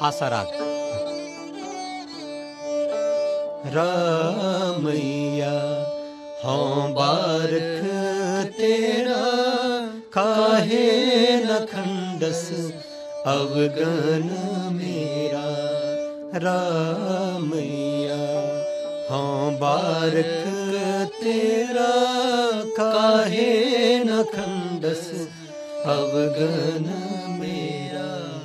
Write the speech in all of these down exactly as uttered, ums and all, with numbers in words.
आसा राग। रामैया हों बारख तेरा, काहे न खंडस अवगन मेरा। रामैया हों बारख तेरा, काहे न खंडस अवगन मेरा।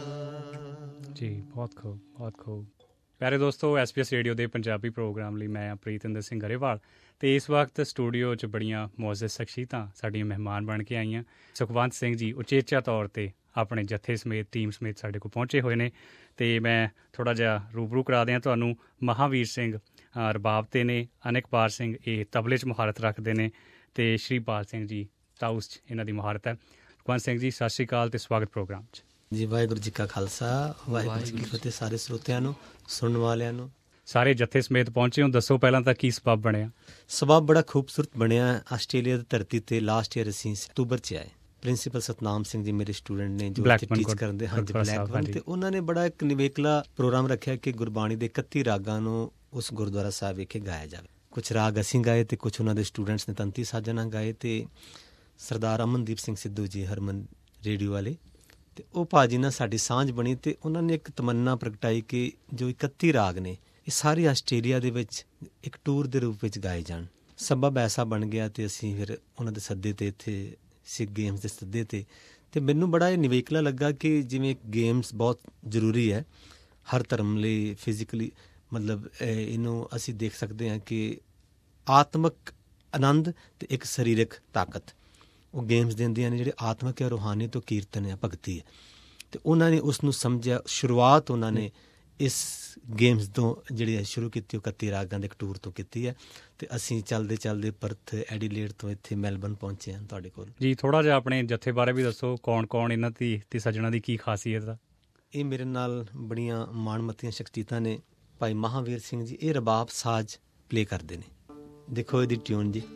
जी बहुत खूब बहुत खूब। ਪਿਆਰੇ ਦੋਸਤੋ, ਐਸ ਪੀ ਐਸ ਰੇਡੀਓ ਦੇ ਪੰਜਾਬੀ ਪ੍ਰੋਗਰਾਮ ਲਈ ਮੈਂ ਪ੍ਰੀਤਿੰਦਰ ਸਿੰਘ ਗਰੇਵਾਲ ਅਤੇ ਇਸ ਵਕਤ ਸਟੂਡੀਓ 'ਚ ਬੜੀਆਂ ਮੁਅੱਜ਼ਜ਼ ਸ਼ਖਸੀਅਤਾਂ ਸਾਡੀਆਂ ਮਹਿਮਾਨ ਬਣ ਕੇ ਆਈਆਂ। ਸੁਖਵੰਤ ਸਿੰਘ ਜੀ ਉਚੇਚਾ ਤੌਰ 'ਤੇ ਆਪਣੇ ਜੱਥੇ ਸਮੇਤ ਟੀਮ ਸਮੇਤ ਸਾਡੇ ਕੋਲ ਪਹੁੰਚੇ ਹੋਏ ਨੇ ਅਤੇ ਮੈਂ ਥੋੜ੍ਹਾ ਜਿਹਾ ਰੂਬਰੂ ਕਰਾ ਦਿਆਂ ਤੁਹਾਨੂੰ। ਮਹਾਂਵੀਰ ਸਿੰਘ ਰਬਾਬ 'ਤੇ ਨੇ, ਅਨਿਕਪਾਲ ਸਿੰਘ ਇਹ ਤਬਲੇ 'ਚ ਮੁਹਾਰਤ ਰੱਖਦੇ ਨੇ ਅਤੇ ਸ਼੍ਰੀਪਾਲ ਸਿੰਘ ਜੀ ਤਾਊਸ 'ਚ ਇਹਨਾਂ ਦੀ ਮੁਹਾਰਤ ਹੈ। ਸੁਖਵੰਤ ਸਿੰਘ ਜੀ ਸਤਿ ਸ਼੍ਰੀ ਅਕਾਲ ਅਤੇ ਸਵਾਗਤ ਪ੍ਰੋਗਰਾਮ 'ਚ। ਜੀ ਵਾਹਿਗੁਰੂ ਜੀ ਕਾ ਖਾਲਸਾ, ਵਾਹਿਗੁਰੂ ਜੀ ਕੀ ਫਤਿਹ। ਸਾਰੇ ਸਰੋਤਿਆਂ ਨੂੰ, ਸੁਣਨ ਵਾਲਿਆਂ ਨੂੰ। ਸਾਰੇ ਜੱਥੇ ਸਮੇਤ ਪਹੁੰਚੇ ਹੋ, ਦੱਸੋ ਪਹਿਲਾਂ ਤਾਂ ਕੀ ਸਬੱਬ ਬਣਿਆ? ਸਬੱਬ ਬੜਾ ਖੂਬਸੂਰਤ ਬਣਿਆ। ਆਸਟ੍ਰੇਲੀਆ ਦੀ ਧਰਤੀ 'ਤੇ ਲਾਸਟ ਈਅਰ ਅਸੀਂ ਅਕਤੂਬਰ 'ਚ ਆਏ। ਪ੍ਰਿੰਸੀਪਲ ਸਤਨਾਮ ਸਿੰਘ ਜੀ ਮੇਰੇ ਸਟੂਡੈਂਟ ਨੇ ਜੋ ਟੀਚ ਕਰਦੇ, ਹਾਂਜੀ ਬਲੈਕਬਰਨ, ਅਤੇ ਉਹਨਾਂ ਨੇ ਬੜਾ ਇੱਕ ਨਿਵੇਕਲਾ ਪ੍ਰੋਗਰਾਮ ਰੱਖਿਆ ਕਿ ਗੁਰਬਾਣੀ ਦੇ ਇਕੱਤੀ ਰਾਗਾਂ ਨੂੰ ਉਸ ਗੁਰਦੁਆਰਾ ਸਾਹਿਬ ਵਿਖੇ ਗਾਇਆ ਜਾਵੇ। ਕੁਛ ਰਾਗ ਅਸੀਂ ਗਾਏ ਅਤੇ ਕੁਛ ਉਹਨਾਂ ਦੇ ਸਟੂਡੈਂਟਸ ਨੇ ਤੰਤੀ ਸਾਜਾਂ ਨਾਲ ਗਾਏ। ਅਤੇ ਸਰਦਾਰ ਅਮਨਦੀਪ ਸਿੰਘ ਸਿੱਧੂ ਜੀ ਹਰਮਨ ਰੇਡੀਓ ਵਾਲੇ, ਅਤੇ ਉਹ ਭਾਜੀ ਨਾਲ ਸਾਡੀ ਸਾਂਝ ਬਣੀ ਅਤੇ ਉਹਨਾਂ ਨੇ ਇੱਕ ਤਮੰਨਾ ਪ੍ਰਗਟਾਈ ਕਿ ਜੋ ਇਕੱਤੀ ਰਾਗ ਨੇ ਇਹ ਸਾਰੇ ਆਸਟ੍ਰੇਲੀਆ ਦੇ ਵਿੱਚ ਇੱਕ ਟੂਰ ਦੇ ਰੂਪ ਵਿੱਚ ਗਾਏ ਜਾਣ। ਸਬੱਬ ਐਸਾ ਬਣ ਗਿਆ ਅਤੇ ਅਸੀਂ ਫਿਰ ਉਹਨਾਂ ਦੇ ਸੱਦੇ 'ਤੇ ਇੱਥੇ ਸਿੱਖ ਗੇਮਸ ਦੇ ਸੱਦੇ 'ਤੇ ਅਤੇ ਮੈਨੂੰ ਬੜਾ ਇਹ ਨਿਵੇਕਲਾ ਲੱਗਾ ਕਿ ਜਿਵੇਂ ਗੇਮਸ ਬਹੁਤ ਜ਼ਰੂਰੀ ਹੈ ਹਰ ਧਰਮ ਲਈ। ਫਿਜ਼ੀਕਲੀ ਮਤਲਬ ਇਹਨੂੰ ਅਸੀਂ ਦੇਖ ਸਕਦੇ ਹਾਂ ਕਿ ਆਤਮਿਕ ਆਨੰਦ ਅਤੇ ਇੱਕ ਸਰੀਰਕ ਤਾਕਤ ਉਹ ਗੇਮਸ ਦਿੰਦੀਆਂ ਨੇ। ਜਿਹੜੇ ਆਤਮਿਕ ਹੈ, ਰੂਹਾਨੀ ਤੋਂ ਕੀਰਤਨ ਹੈ, ਭਗਤੀ ਹੈ, ਅਤੇ ਉਹਨਾਂ ਨੇ ਉਸ ਨੂੰ ਸਮਝਿਆ। ਸ਼ੁਰੂਆਤ ਉਹਨਾਂ ਨੇ ਇਸ ਗੇਮਸ ਤੋਂ ਜਿਹੜੀ ਹੈ ਸ਼ੁਰੂ ਕੀਤੀ, ਉਹ ਇਕੱਤੀ ਰਾਗਾਂ ਦੇ ਇੱਕ ਟੂਰ ਤੋਂ ਕੀਤੀ ਹੈ। ਅਤੇ ਅਸੀਂ ਚੱਲਦੇ ਚੱਲਦੇ ਪਰਥ, ਐਡੀਲੇਡ ਤੋਂ ਇੱਥੇ ਮੈਲਬਰਨ ਪਹੁੰਚੇ ਹਾਂ ਤੁਹਾਡੇ ਕੋਲ। ਜੀ ਥੋੜ੍ਹਾ ਜਿਹਾ ਆਪਣੇ ਜੱਥੇ ਬਾਰੇ ਵੀ ਦੱਸੋ, ਕੌਣ ਕੌਣ ਇਹਨਾਂ ਦੀ ਅਤੇ ਸੱਜਣਾ ਦੀ ਕੀ ਖਾਸੀਅਤ ਆ? ਇਹ ਮੇਰੇ ਨਾਲ ਬੜੀਆਂ ਮਾਣਮੱਤੀਆਂ ਸ਼ਖਸੀਅਤਾਂ ਨੇ। ਭਾਈ ਮਹਾਂਵੀਰ ਸਿੰਘ ਜੀ ਇਹ ਰਬਾਬ ਸਾਜ਼ ਪਲੇ ਕਰਦੇ ਨੇ। ਦੇਖੋ ਇਹਦੀ ਟਿਊਨ ਜੀ।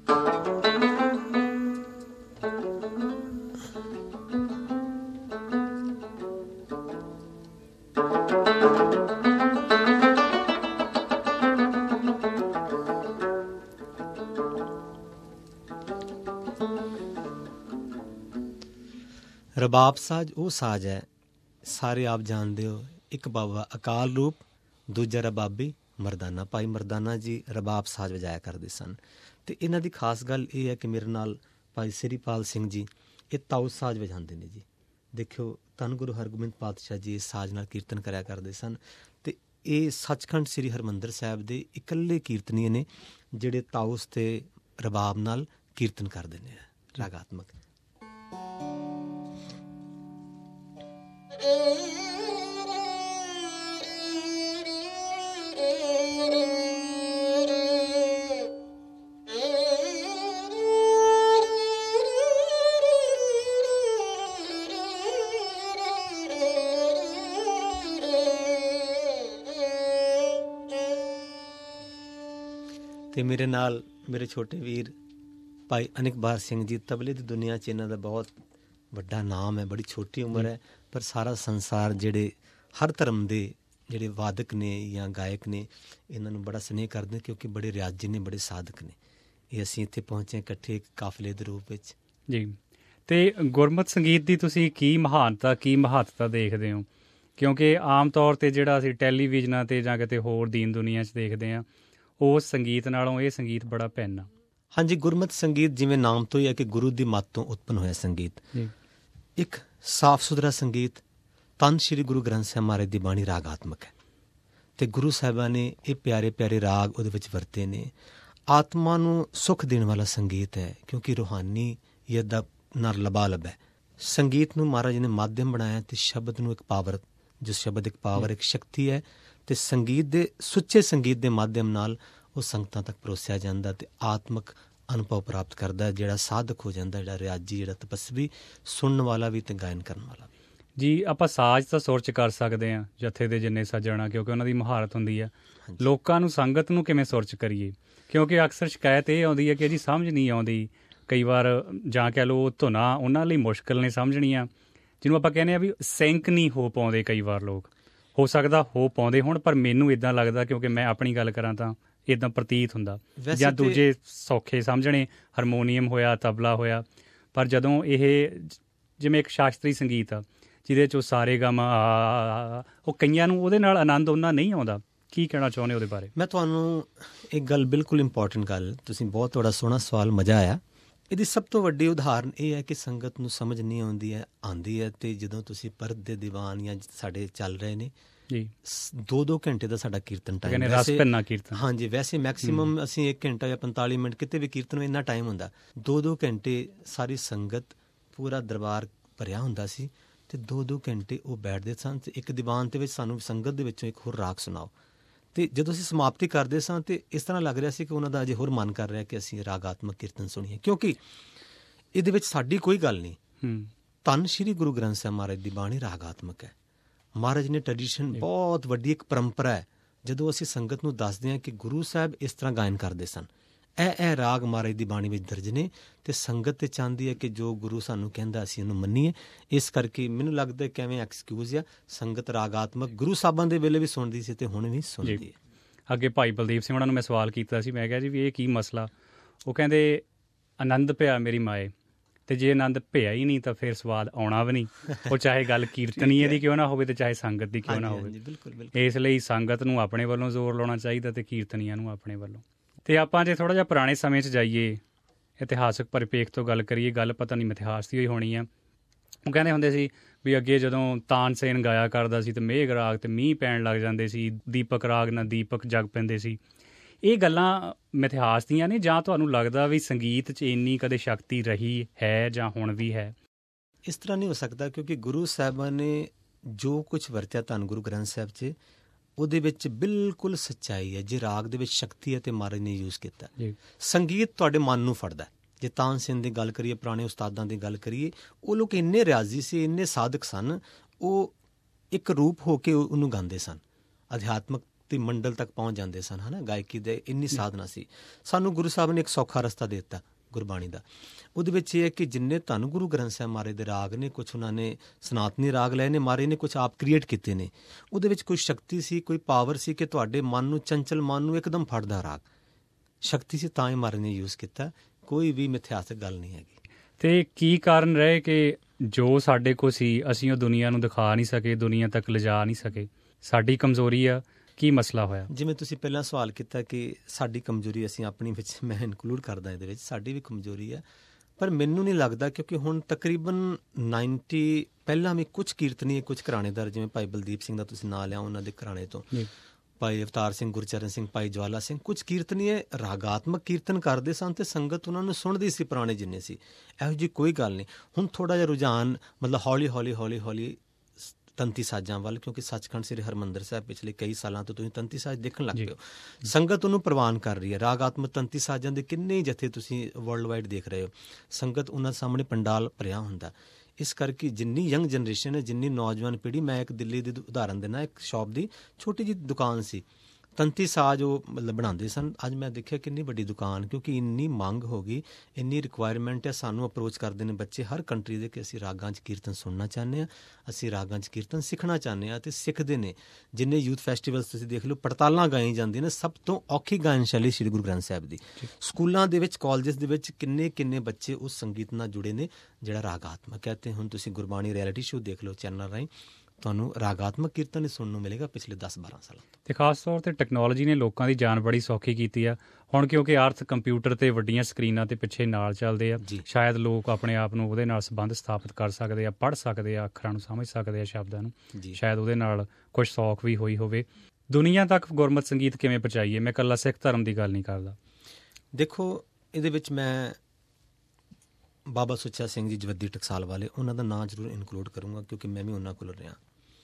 ਰਬਾਬ ਸਾਜ਼ ਉਹ ਸਾਜ਼ ਹੈ, ਸਾਰੇ ਆਪ ਜਾਣਦੇ ਹੋ, ਇੱਕ ਬਾਬਾ ਅਕਾਲ ਰੂਪ, ਦੂਜਾ ਰਬਾਬੀ ਮਰਦਾਨਾ। ਭਾਈ ਮਰਦਾਨਾ ਜੀ ਰਬਾਬ ਸਾਜ਼ ਵਜਾਇਆ ਕਰਦੇ ਸਨ। ਅਤੇ ਇਹਨਾਂ ਦੀ ਖਾਸ ਗੱਲ ਇਹ ਹੈ ਕਿ ਮੇਰੇ ਨਾਲ ਭਾਈ ਸ੍ਰੀਪਾਲ ਸਿੰਘ ਜੀ ਇਹ ਤਾਊਸ ਸਾਜ਼ ਵਜਾਉਂਦੇ ਨੇ ਜੀ। ਦੇਖਿਓ ਧੰਨ ਗੁਰੂ ਹਰਗੋਬਿੰਦ ਪਾਤਸ਼ਾਹ ਜੀ ਇਸ ਸਾਜ਼ ਨਾਲ ਕੀਰਤਨ ਕਰਿਆ ਕਰਦੇ ਸਨ। ਅਤੇ ਇਹ ਸੱਚਖੰਡ ਸ੍ਰੀ ਹਰਿਮੰਦਰ ਸਾਹਿਬ ਦੇ ਇਕੱਲੇ ਕੀਰਤਨੀਏ ਨੇ ਜਿਹੜੇ ਤਾਊਸ ਅਤੇ ਰਬਾਬ ਨਾਲ ਕੀਰਤਨ ਕਰਦੇ ਨੇ ਰਾਗਾਤਮਕ। ਅਤੇ ਮੇਰੇ ਨਾਲ ਮੇਰੇ ਛੋਟੇ ਵੀਰ ਭਾਈ ਅਨਿਕਪਾਲ ਸਿੰਘ ਜੀ ਤਬਲੇ ਦੀ ਦੁਨੀਆ 'ਚ ਇਹਨਾਂ ਦਾ ਬਹੁਤ ਵੱਡਾ ਨਾਮ ਹੈ। ਬੜੀ ਛੋਟੀ ਉਮਰ ਹੈ, ਪਰ ਸਾਰਾ ਸੰਸਾਰ ਜਿਹੜੇ ਹਰ ਧਰਮ ਦੇ ਜਿਹੜੇ ਵਾਦਕ ਨੇ ਜਾਂ ਗਾਇਕ ਨੇ ਇਹਨਾਂ ਨੂੰ ਬੜਾ ਸਨੇਹ ਕਰਦੇ, ਕਿਉਂਕਿ ਬੜੇ ਰਿਆਜ਼ੀ ਨੇ, ਬੜੇ ਸਾਧਕ ਨੇ। ਇਹ ਅਸੀਂ ਇੱਥੇ ਪਹੁੰਚੇ ਇਕੱਠੇ ਇੱਕ ਕਾਫਲੇ ਦੇ ਰੂਪ ਵਿੱਚ ਜੀ। ਅਤੇ ਗੁਰਮਤਿ ਸੰਗੀਤ ਦੀ ਤੁਸੀਂ ਕੀ ਮਹਾਨਤਾ, ਕੀ ਮਹੱਤਤਾ ਦੇਖਦੇ ਹੋ? ਕਿਉਂਕਿ ਆਮ ਤੌਰ 'ਤੇ ਜਿਹੜਾ ਅਸੀਂ ਟੈਲੀਵਿਜ਼ਨਾਂ 'ਤੇ ਜਾਂ ਕਿਤੇ ਹੋਰ ਦੀਨ ਦੁਨੀਆ 'ਚ ਦੇਖਦੇ ਹਾਂ, ਉਸ ਸੰਗੀਤ ਨਾਲੋਂ ਇਹ ਸੰਗੀਤ ਬੜਾ ਭਿੰਨ ਆ। ਹਾਂਜੀ, ਗੁਰਮਤਿ ਸੰਗੀਤ ਜਿਵੇਂ ਨਾਮ ਤੋਂ ਹੀ ਹੈ ਕਿ ਗੁਰੂ ਦੀ ਮੱਤ ਤੋਂ ਉਤਪੰਨ ਹੋਇਆ ਸੰਗੀਤ, ਇੱਕ ਸਾਫ ਸੁਥਰਾ ਸੰਗੀਤ। ਧੰਨ ਸ਼੍ਰੀ ਗੁਰੂ ਗ੍ਰੰਥ ਸਾਹਿਬ ਮਹਾਰਾਜ ਦੀ ਬਾਣੀ ਰਾਗਾਤਮਕ ਹੈ ਅਤੇ ਗੁਰੂ ਸਾਹਿਬਾਂ ਨੇ ਇਹ ਪਿਆਰੇ ਪਿਆਰੇ ਰਾਗ ਉਹਦੇ ਵਿੱਚ ਵਰਤੇ ਨੇ। ਆਤਮਾ ਨੂੰ ਸੁੱਖ ਦੇਣ ਵਾਲਾ ਸੰਗੀਤ ਹੈ, ਕਿਉਂਕਿ ਰੂਹਾਨੀਅਤ ਦਾ ਨਾਲ ਲਬਾਲਬ ਹੈ। ਸੰਗੀਤ ਨੂੰ ਮਹਾਰਾਜ ਨੇ ਮਾਧਿਅਮ ਬਣਾਇਆ ਅਤੇ ਸ਼ਬਦ ਨੂੰ ਇੱਕ ਪਾਵਰ, ਜੋ ਸ਼ਬਦ ਇੱਕ ਪਾਵਰ, ਇੱਕ ਸ਼ਕਤੀ ਹੈ। ਅਤੇ ਸੰਗੀਤ ਦੇ ਸੁੱਚੇ ਸੰਗੀਤ ਦੇ ਮਾਧਿਅਮ ਨਾਲ ਉਹ ਸੰਗਤਾਂ ਤੱਕ ਪਰੋਸਿਆ ਜਾਂਦਾ ਅਤੇ ਆਤਮਿਕ ਅਨੁਭਵ ਪ੍ਰਾਪਤ ਕਰਦਾ, ਜਿਹੜਾ ਸਾਧਕ ਹੋ ਜਾਂਦਾ, ਜਿਹੜਾ ਰਿਆਜ਼ੀ, ਜਿਹੜਾ ਤਪਸਵੀ, ਸੁਣਨ ਵਾਲਾ ਵੀ ਅਤੇ ਗਾਇਨ ਕਰਨ ਵਾਲਾ ਵੀ। ਜੀ ਆਪਾਂ ਸਾਜ਼ ਤਾਂ ਸੁਰ 'ਚ ਕਰ ਸਕਦੇ ਹਾਂ ਜੱਥੇ ਦੇ ਜਿੰਨੇ ਸੱਜਣਾ, ਕਿਉਂਕਿ ਉਹਨਾਂ ਦੀ ਮਹਾਰਤ ਹੁੰਦੀ ਹੈ। ਲੋਕਾਂ ਨੂੰ, ਸੰਗਤ ਨੂੰ ਕਿਵੇਂ ਸੁਰ 'ਚ ਕਰੀਏ? ਕਿਉਂਕਿ ਅਕਸਰ ਸ਼ਿਕਾਇਤ ਇਹ ਆਉਂਦੀ ਹੈ ਕਿ ਜੀ ਸਮਝ ਨਹੀਂ ਆਉਂਦੀ ਕਈ ਵਾਰ, ਜਾਂ ਕਹਿ ਲਓ ਧੁਨਾਂ ਉਹਨਾਂ ਲਈ ਮੁਸ਼ਕਿਲ ਨੇ ਸਮਝਣੀਆਂ, ਜਿਹਨੂੰ ਆਪਾਂ ਕਹਿੰਦੇ ਹਾਂ ਵੀ ਸਿੰਕ ਨਹੀਂ ਹੋ ਪਾਉਂਦੇ ਕਈ ਵਾਰ ਲੋਕ। ਹੋ ਸਕਦਾ ਹੋ ਪਾਉਂਦੇ ਹੋਣ, ਪਰ ਮੈਨੂੰ ਇੱਦਾਂ ਲੱਗਦਾ, ਕਿਉਂਕਿ ਮੈਂ ਆਪਣੀ ਗੱਲ ਕਰਾਂ ਤਾਂ ਇੱਦਾਂ ਪ੍ਰਤੀਤ ਹੁੰਦਾ। ਜਾਂ ਦੂਜੇ ਸੌਖੇ ਸਮਝਣੇ, ਹਾਰਮੋਨੀਅਮ ਹੋਇਆ, ਤਬਲਾ ਹੋਇਆ, ਪਰ ਜਦੋਂ ਇਹ ਜਿਵੇਂ ਇੱਕ ਸ਼ਾਸਤਰੀ ਸੰਗੀਤ ਆ ਜਿਹਦੇ 'ਚ ਉਹ ਸਾਰੇ ਗਮ ਆ, ਉਹ ਕਈਆਂ ਨੂੰ ਉਹਦੇ ਨਾਲ ਆਨੰਦ ਉਹਨਾਂ ਨਹੀਂ ਆਉਂਦਾ। ਕੀ ਕਹਿਣਾ ਚਾਹੁੰਦੇ ਉਹਦੇ ਬਾਰੇ? ਮੈਂ ਤੁਹਾਨੂੰ ਇੱਕ ਗੱਲ, ਬਿਲਕੁਲ ਇੰਪੋਰਟੈਂਟ ਗੱਲ, ਤੁਸੀਂ ਬਹੁਤ ਤੁਹਾਡਾ ਸੋਹਣਾ ਸਵਾਲ, ਮਜ਼ਾ ਆਇਆ। ਇਹਦੀ ਸਭ ਤੋਂ ਵੱਡੀ ਉਦਾਹਰਨ ਇਹ ਹੈ ਕਿ ਸੰਗਤ ਨੂੰ ਸਮਝ ਨਹੀਂ ਆਉਂਦੀ ਹੈ, ਆਉਂਦੀ ਹੈ ਅਤੇ ਜਦੋਂ ਤੁਸੀਂ ਪਰਤ ਦੇ ਦੀਵਾਨ ਜਾਂ ਸਾਡੇ ਚੱਲ ਰਹੇ ਨੇ ਜੀ, ਦੋ ਦੋ ਘੰਟੇ ਦਾ ਸਾਡਾ ਕੀਰਤਨ ਟਾਈਮ, ਰਸ ਭਿੰਨਾ ਕੀਰਤਨ। ਹਾਂਜੀ, ਵੈਸੇ ਮੈਕਸੀਮਮ ਅਸੀਂ ਇੱਕ ਘੰਟਾ ਜਾਂ ਪੰਤਾਲੀ ਮਿੰਟ ਕਿਤੇ ਵੀ ਕੀਰਤਨ ਇੰਨਾ ਟਾਈਮ ਹੁੰਦਾ, ਦੋ ਦੋ ਘੰਟੇ ਸਾਰੀ ਸੰਗਤ, ਪੂਰਾ ਦਰਬਾਰ ਭਰਿਆ ਹੁੰਦਾ ਸੀ ਅਤੇ ਦੋ ਦੋ ਘੰਟੇ ਉਹ ਬੈਠਦੇ ਸਨ ਅਤੇ ਇੱਕ ਦੀਵਾਨ ਦੇ ਵਿੱਚ ਸਾਨੂੰ ਸੰਗਤ ਦੇ ਵਿੱਚੋਂ ਇੱਕ ਹੋਰ ਰਾਗ ਸੁਣਾਓ। ਅਤੇ ਜਦੋਂ ਅਸੀਂ ਸਮਾਪਤੀ ਕਰਦੇ ਸਾਂ ਤਾਂ ਇਸ ਤਰ੍ਹਾਂ ਲੱਗ ਰਿਹਾ ਸੀ ਕਿ ਉਹਨਾਂ ਦਾ ਅਜੇ ਹੋਰ ਮਨ ਕਰ ਰਿਹਾ ਕਿ ਅਸੀਂ ਰਾਗਾਤਮਕ ਕੀਰਤਨ ਸੁਣੀਏ, ਕਿਉਂਕਿ ਇਹਦੇ ਵਿੱਚ ਸਾਡੀ ਕੋਈ ਗੱਲ ਨਹੀਂ। ਧੰਨ ਸ਼੍ਰੀ ਗੁਰੂ ਗ੍ਰੰਥ ਸਾਹਿਬ ਮਹਾਰਾਜ ਦੀ ਬਾਣੀ ਰਾਗਾਤਮਕ ਹੈ। ਮਹਾਰਾਜ ਨੇ ਟਰੈਡੀਸ਼ਨ, ਬਹੁਤ ਵੱਡੀ ਇੱਕ ਪਰੰਪਰਾ ਹੈ। ਜਦੋਂ ਅਸੀਂ ਸੰਗਤ ਨੂੰ ਦੱਸਦੇ ਹਾਂ ਕਿ ਗੁਰੂ ਸਾਹਿਬ ਇਸ ਤਰ੍ਹਾਂ ਗਾਇਨ ਕਰਦੇ ਸਨ, ਇਹ ਇਹ ਰਾਗ ਮਹਾਰਾਜ ਦੀ ਬਾਣੀ ਵਿੱਚ ਦਰਜ ਨੇ, ਅਤੇ ਸੰਗਤ ਤੇ ਚਾਹੁੰਦੀ ਹੈ ਕਿ ਜੋ ਗੁਰੂ ਸਾਨੂੰ ਕਹਿੰਦਾ ਅਸੀਂ ਉਹਨੂੰ ਮੰਨੀਏ। ਇਸ ਕਰਕੇ ਮੈਨੂੰ ਲੱਗਦਾ ਕਿਵੇਂ ਐਕਸਕਿਊਜ਼ ਆ, ਸੰਗਤ ਰਾਗਾਤਮਕ ਗੁਰੂ ਸਾਹਿਬਾਂ ਦੇ ਵੇਲੇ ਵੀ ਸੁਣਦੀ ਸੀ ਅਤੇ ਹੁਣ ਵੀ ਸੁਣਦੀ ਹੈ। ਅੱਗੇ ਭਾਈ ਬਲਦੇਵ ਸਿੰਘ ਉਹਨਾਂ ਨੂੰ ਮੈਂ ਸਵਾਲ ਕੀਤਾ ਸੀ, ਮੈਂ ਕਿਹਾ ਜੀ ਵੀ ਇਹ ਕੀ ਮਸਲਾ? ਉਹ ਕਹਿੰਦੇ ਆਨੰਦ ਭਿਆ ਮੇਰੀ ਮਾਏ, ਅਤੇ ਜੇ ਆਨੰਦ ਭਿਆ ਹੀ ਨਹੀਂ ਤਾਂ ਫਿਰ ਸਵਾਦ ਆਉਣਾ ਵੀ ਨਹੀਂ, ਉਹ ਚਾਹੇ ਗੱਲ ਕੀਰਤਨੀਏ ਦੀ ਕਿਉਂ ਨਾ ਹੋਵੇ ਅਤੇ ਚਾਹੇ ਸੰਗਤ ਦੀ ਕਿਉਂ ਨਾ ਹੋਵੇ। ਬਿਲਕੁਲ ਬਿਲਕੁਲ। ਇਸ ਲਈ ਸੰਗਤ ਨੂੰ ਆਪਣੇ ਵੱਲੋਂ ਜ਼ੋਰ ਲਾਉਣਾ ਚਾਹੀਦਾ ਅਤੇ ਕੀਰਤਨੀਆਂ ਨੂੰ ਆਪਣੇ ਵੱਲੋਂ। ਅਤੇ ਆਪਾਂ ਜੇ ਥੋੜ੍ਹਾ ਜਿਹਾ ਪੁਰਾਣੇ ਸਮੇਂ 'ਚ ਜਾਈਏ, ਇਤਿਹਾਸਕ ਪਰਿਪੇਖ ਤੋਂ ਗੱਲ ਕਰੀਏ, ਗੱਲ ਪਤਾ ਨਹੀਂ ਮਿਥਿਹਾਸ ਦੀ ਹੋਈ ਹੋਣੀ ਆ। ਉਹ ਕਹਿੰਦੇ ਹੁੰਦੇ ਸੀ ਵੀ ਅੱਗੇ ਜਦੋਂ ਤਾਨਸੇਨ ਗਾਇਆ ਕਰਦਾ ਸੀ ਅਤੇ ਮੇਘ ਰਾਗ ਅਤੇ ਮੀਂਹ ਪੈਣ ਲੱਗ ਜਾਂਦੇ ਸੀ, ਦੀਪਕ ਰਾਗ ਨਾਲ ਦੀਪਕ ਜਗ ਪੈਂਦੇ ਸੀ। ਇਹ ਗੱਲਾਂ ਮਿਥਿਹਾਸ ਦੀਆਂ ਨੇ ਜਾਂ ਤੁਹਾਨੂੰ ਲੱਗਦਾ ਵੀ ਸੰਗੀਤ 'ਚ ਇੰਨੀ ਕਦੇ ਸ਼ਕਤੀ ਰਹੀ ਹੈ ਜਾਂ ਹੁਣ ਵੀ ਹੈ? ਇਸ ਤਰ੍ਹਾਂ ਨਹੀਂ ਹੋ ਸਕਦਾ, ਕਿਉਂਕਿ ਗੁਰੂ ਸਾਹਿਬਾਂ ਨੇ ਜੋ ਕੁਛ ਵਰਤਿਆ ਧੰਨ ਗੁਰੂ ਗ੍ਰੰਥ ਸਾਹਿਬ 'ਚ, ਉਹਦੇ ਵਿੱਚ ਬਿਲਕੁਲ ਸੱਚਾਈ ਹੈ। ਜੇ ਰਾਗ ਦੇ ਵਿੱਚ ਸ਼ਕਤੀ ਹੈ ਤੇ ਮਹਾਰਾਜ ਨੇ ਯੂਜ਼ ਕੀਤਾ। ਸੰਗੀਤ ਤੁਹਾਡੇ ਮਨ ਨੂੰ ਫੜਦਾ। ਜੇ ਤਾਨਸੇਨ ਦੀ ਗੱਲ ਕਰੀਏ, ਪੁਰਾਣੇ ਉਸਤਾਦਾਂ ਦੀ ਗੱਲ ਕਰੀਏ, ਉਹ ਲੋਕ ਇੰਨੇ ਰਿਆਜ਼ੀ ਸੀ, ਇੰਨੇ ਸਾਧਕ ਸਨ, ਉਹ ਇੱਕ ਰੂਪ ਹੋ ਕੇ ਉਹਨੂੰ ਗਾਉਂਦੇ ਸਨ, ਅਧਿਆਤਮਕ ਦੀ ਮੰਡਲ ਤੱਕ ਪਹੁੰਚ ਜਾਂਦੇ ਸਨ, ਹੈ ਨਾ। ਗਾਇਕੀ ਦੇ ਇੰਨੀ ਸਾਧਨਾ ਸੀ। ਸਾਨੂੰ ਗੁਰੂ ਸਾਹਿਬ ਨੇ ਇੱਕ ਸੌਖਾ ਰਸਤਾ ਦੇ ਦਿੱਤਾ ਗੁਰਬਾਣੀ ਦਾ। ਉਹਦੇ ਵਿੱਚ ਇਹ ਹੈ ਕਿ ਜਿੰਨੇ ਧੰਨ ਗੁਰੂ ਗ੍ਰੰਥ ਸਾਹਿਬ ਮਹਾਰਾਜ ਦੇ ਰਾਗ ਨੇ, ਕੁਛ ਉਹਨਾਂ ਨੇ ਸਨਾਤਨੀ ਰਾਗ ਲਏ ਨੇ ਮਹਾਰਾਜ ਨੇ, ਕੁਛ ਆਪ ਕ੍ਰੀਏਟ ਕੀਤੇ ਨੇ। ਉਹਦੇ ਵਿੱਚ ਕੋਈ ਸ਼ਕਤੀ ਸੀ, ਕੋਈ ਪਾਵਰ ਸੀ ਕਿ ਤੁਹਾਡੇ ਮਨ ਨੂੰ, ਚੰਚਲ ਮਨ ਨੂੰ ਇੱਕਦਮ ਫੜਦਾ ਰਾਗ, ਸ਼ਕਤੀ ਸੀ, ਤਾਂ ਹੀ ਮਹਾਰਾਜ ਨੇ ਯੂਜ਼ ਕੀਤਾ। ਕੋਈ ਵੀ ਮਿਥਿਹਾਸਕ ਗੱਲ ਨਹੀਂ ਹੈਗੀ। ਅਤੇ ਕੀ ਕਾਰਨ ਰਹੇ ਕਿ ਜੋ ਸਾਡੇ ਕੋਲ ਸੀ ਅਸੀਂ ਉਹ ਦੁਨੀਆ ਨੂੰ ਦਿਖਾ ਨਹੀਂ ਸਕੇ, ਦੁਨੀਆ ਤੱਕ ਲਿਜਾ ਨਹੀਂ ਸਕੇ? ਸਾਡੀ ਕਮਜ਼ੋਰੀ ਆ? ਕੀ ਮਸਲਾ ਹੋਇਆ? ਜਿਵੇਂ ਤੁਸੀਂ ਪਹਿਲਾਂ ਸਵਾਲ ਕੀਤਾ ਕਿ ਸਾਡੀ ਕਮਜ਼ੋਰੀ, ਅਸੀਂ ਆਪਣੀ ਵਿੱਚ, ਮੈਂ ਇਨਕਲੂਡ ਕਰਦਾ ਇਹਦੇ ਵਿੱਚ, ਸਾਡੀ ਵੀ ਕਮਜ਼ੋਰੀ ਹੈ। ਪਰ ਮੈਨੂੰ ਨਹੀਂ ਲੱਗਦਾ, ਕਿਉਂਕਿ ਹੁਣ ਤਕਰੀਬਨ ਨਾਈਨਟੀ, ਪਹਿਲਾਂ ਵੀ ਕੁਛ ਕੀਰਤਨੀ, ਕੁਛ ਘਰਾਣੇਦਾਰ, ਜਿਵੇਂ ਭਾਈ ਬਲਦੀਪ ਸਿੰਘ ਦਾ ਤੁਸੀਂ ਨਾਂ ਲਿਆ, ਉਹਨਾਂ ਦੇ ਘਰਾਣੇ ਤੋਂ ਭਾਈ ਅਵਤਾਰ ਸਿੰਘ, ਗੁਰਚਰਨ ਸਿੰਘ, ਭਾਈ ਜਵਾਲਾ ਸਿੰਘ, ਕੁਛ ਕੀਰਤਨੀਏ ਰਾਗਾਤਮਕ ਕੀਰਤਨ ਕਰਦੇ ਸਨ ਅਤੇ ਸੰਗਤ ਉਹਨਾਂ ਨੂੰ ਸੁਣਦੀ ਸੀ, ਪੁਰਾਣੇ ਜਿੰਨੇ ਸੀ। ਇਹੋ ਜਿਹੀ ਕੋਈ ਗੱਲ ਨਹੀਂ। ਹੁਣ ਥੋੜ੍ਹਾ ਜਿਹਾ ਰੁਝਾਨ, ਮਤਲਬ ਹੌਲੀ ਹੌਲੀ ਹੌਲੀ ਹੌਲੀ ਤੰਤੀ ਸਾਜ਼ਾਂ ਵੱਲ, ਕਿਉਂਕਿ ਸੱਚਖੰਡ ਸ੍ਰੀ ਹਰਿਮੰਦਰ ਸਾਹਿਬ ਪਿਛਲੇ ਕਈ ਸਾਲਾਂ ਤੋਂ ਤੁਸੀਂ ਤੰਤੀ ਸਾਜ਼ ਦੇਖਣ ਲੱਗ ਪਏ ਹੋ। ਸੰਗਤ ਉਹਨੂੰ ਪ੍ਰਵਾਨ ਕਰ ਰਹੀ ਹੈ। ਰਾਗਾਤਮਕ ਤੰਤੀ ਸਾਜ਼ਾਂ ਦੇ ਕਿੰਨੇ ਜਥੇ ਤੁਸੀਂ ਵਰਲਡ ਵਾਈਡ ਦੇਖ ਰਹੇ ਹੋ। ਸੰਗਤ ਉਹਨਾਂ ਸਾਹਮਣੇ ਪੰਡਾਲ ਭਰਿਆ ਹੁੰਦਾ। ਇਸ ਕਰਕੇ ਜਿੰਨੀ ਯੰਗ ਜਨਰੇਸ਼ਨ ਹੈ, ਜਿੰਨੀ ਨੌਜਵਾਨ ਪੀੜ੍ਹੀ, ਮੈਂ ਇੱਕ ਦਿੱਲੀ ਦੀ ਉਦਾਹਰਨ ਦਿੰਦਾ, ਇੱਕ ਸ਼ੌਪ ਦੀ ਛੋਟੀ ਜਿਹੀ ਦੁਕਾਨ ਸੀ, ਤੰਤੀ ਸਾਜ਼ ਉਹ ਮਤਲਬ ਬਣਾਉਂਦੇ ਸਨ। ਅੱਜ ਮੈਂ ਦੇਖਿਆ ਕਿੰਨੀ ਵੱਡੀ ਦੁਕਾਨ, ਕਿਉਂਕਿ ਇੰਨੀ ਮੰਗ ਹੋ ਗਈ, ਇੰਨੀ ਰਿਕੁਆਇਰਮੈਂਟ ਹੈ। ਸਾਨੂੰ ਅਪਰੋਚ ਕਰਦੇ ਨੇ ਬੱਚੇ ਹਰ ਕੰਟਰੀ ਦੇ ਕਿ ਅਸੀਂ ਰਾਗਾਂ 'ਚ ਕੀਰਤਨ ਸੁਣਨਾ ਚਾਹੁੰਦੇ ਹਾਂ, ਅਸੀਂ ਰਾਗਾਂ 'ਚ ਕੀਰਤਨ ਸਿੱਖਣਾ ਚਾਹੁੰਦੇ ਹਾਂ, ਅਤੇ ਸਿੱਖਦੇ ਨੇ। ਜਿੰਨੇ ਯੂਥ ਫੈਸਟੀਵਲਸ ਤੁਸੀਂ ਦੇਖ ਲਓ, ਪੜਤਾਲਾਂ ਗਾਈ ਜਾਂਦੀਆਂ ਨੇ। ਸਭ ਤੋਂ ਔਖੀ ਗਾਇਨ ਸ਼ੈਲੀ ਸ਼੍ਰੀ ਗੁਰੂ ਗ੍ਰੰਥ ਸਾਹਿਬ ਦੀ। ਸਕੂਲਾਂ ਦੇ ਵਿੱਚ, ਕਾਲਜਸ ਦੇ ਵਿੱਚ ਕਿੰਨੇ ਕਿੰਨੇ ਬੱਚੇ ਉਸ ਸੰਗੀਤ ਨਾਲ ਜੁੜੇ ਨੇ ਜਿਹੜਾ ਰਾਗਾਤਮਕ ਹੈ। ਅਤੇ ਹੁਣ ਤੁਸੀਂ ਗੁਰਬਾਣੀ ਰਿਐਲਿਟੀ ਸ਼ੋਅ ਦੇਖ ਲਓ ਚੈਨਲ ਰਾਹੀਂ, ਤੁਹਾਨੂੰ ਰਾਗਾਤਮਕ ਕੀਰਤਨ ਹੀ ਸੁਣਨ ਨੂੰ ਮਿਲੇਗਾ ਪਿਛਲੇ ਦਸ ਬਾਰਾਂ ਸਾਲਾਂ ਤੋਂ। ਅਤੇ ਖਾਸ ਤੌਰ 'ਤੇ ਟੈਕਨੋਲੋਜੀ ਨੇ ਲੋਕਾਂ ਦੀ ਜਾਨ ਬੜੀ ਸੌਖੀ ਕੀਤੀ ਆ ਹੁਣ, ਕਿਉਂਕਿ ਅਰਥ ਕੰਪਿਊਟਰ 'ਤੇ ਵੱਡੀਆਂ ਸਕਰੀਨਾਂ 'ਤੇ ਪਿੱਛੇ ਨਾਲ ਚੱਲਦੇ ਆ। ਸ਼ਾਇਦ ਲੋਕ ਆਪਣੇ ਆਪ ਨੂੰ ਉਹਦੇ ਨਾਲ ਸੰਬੰਧ ਸਥਾਪਿਤ ਕਰ ਸਕਦੇ ਆ, ਪੜ੍ਹ ਸਕਦੇ ਆ, ਅੱਖਰਾਂ ਨੂੰ ਸਮਝ ਸਕਦੇ ਆ, ਸ਼ਬਦਾਂ ਨੂੰ। ਸ਼ਾਇਦ ਉਹਦੇ ਨਾਲ ਕੁਛ ਸੌਖ ਵੀ ਹੋਈ ਹੋਵੇ। ਦੁਨੀਆ ਤੱਕ ਗੁਰਮਤਿ ਸੰਗੀਤ ਕਿਵੇਂ ਪਹੁੰਚਾਈਏ? ਮੈਂ ਇਕੱਲਾ ਸਿੱਖ ਧਰਮ ਦੀ ਗੱਲ ਨਹੀਂ ਕਰਦਾ। ਦੇਖੋ, ਇਹਦੇ ਵਿੱਚ ਮੈਂ ਬਾਬਾ ਸੁੱਚਾ ਸਿੰਘ ਜੀ ਜਵੱਦੀ ਟਕਸਾਲ ਵਾਲੇ, ਉਹਨਾਂ ਦਾ ਨਾਂ ਜ਼ਰੂਰ ਇਨਕਲੂਡ ਕਰੂੰਗਾ, ਕਿਉਂਕਿ ਮੈਂ ਵੀ ਉਹਨਾਂ ਕੋਲ ਰਿਹਾ।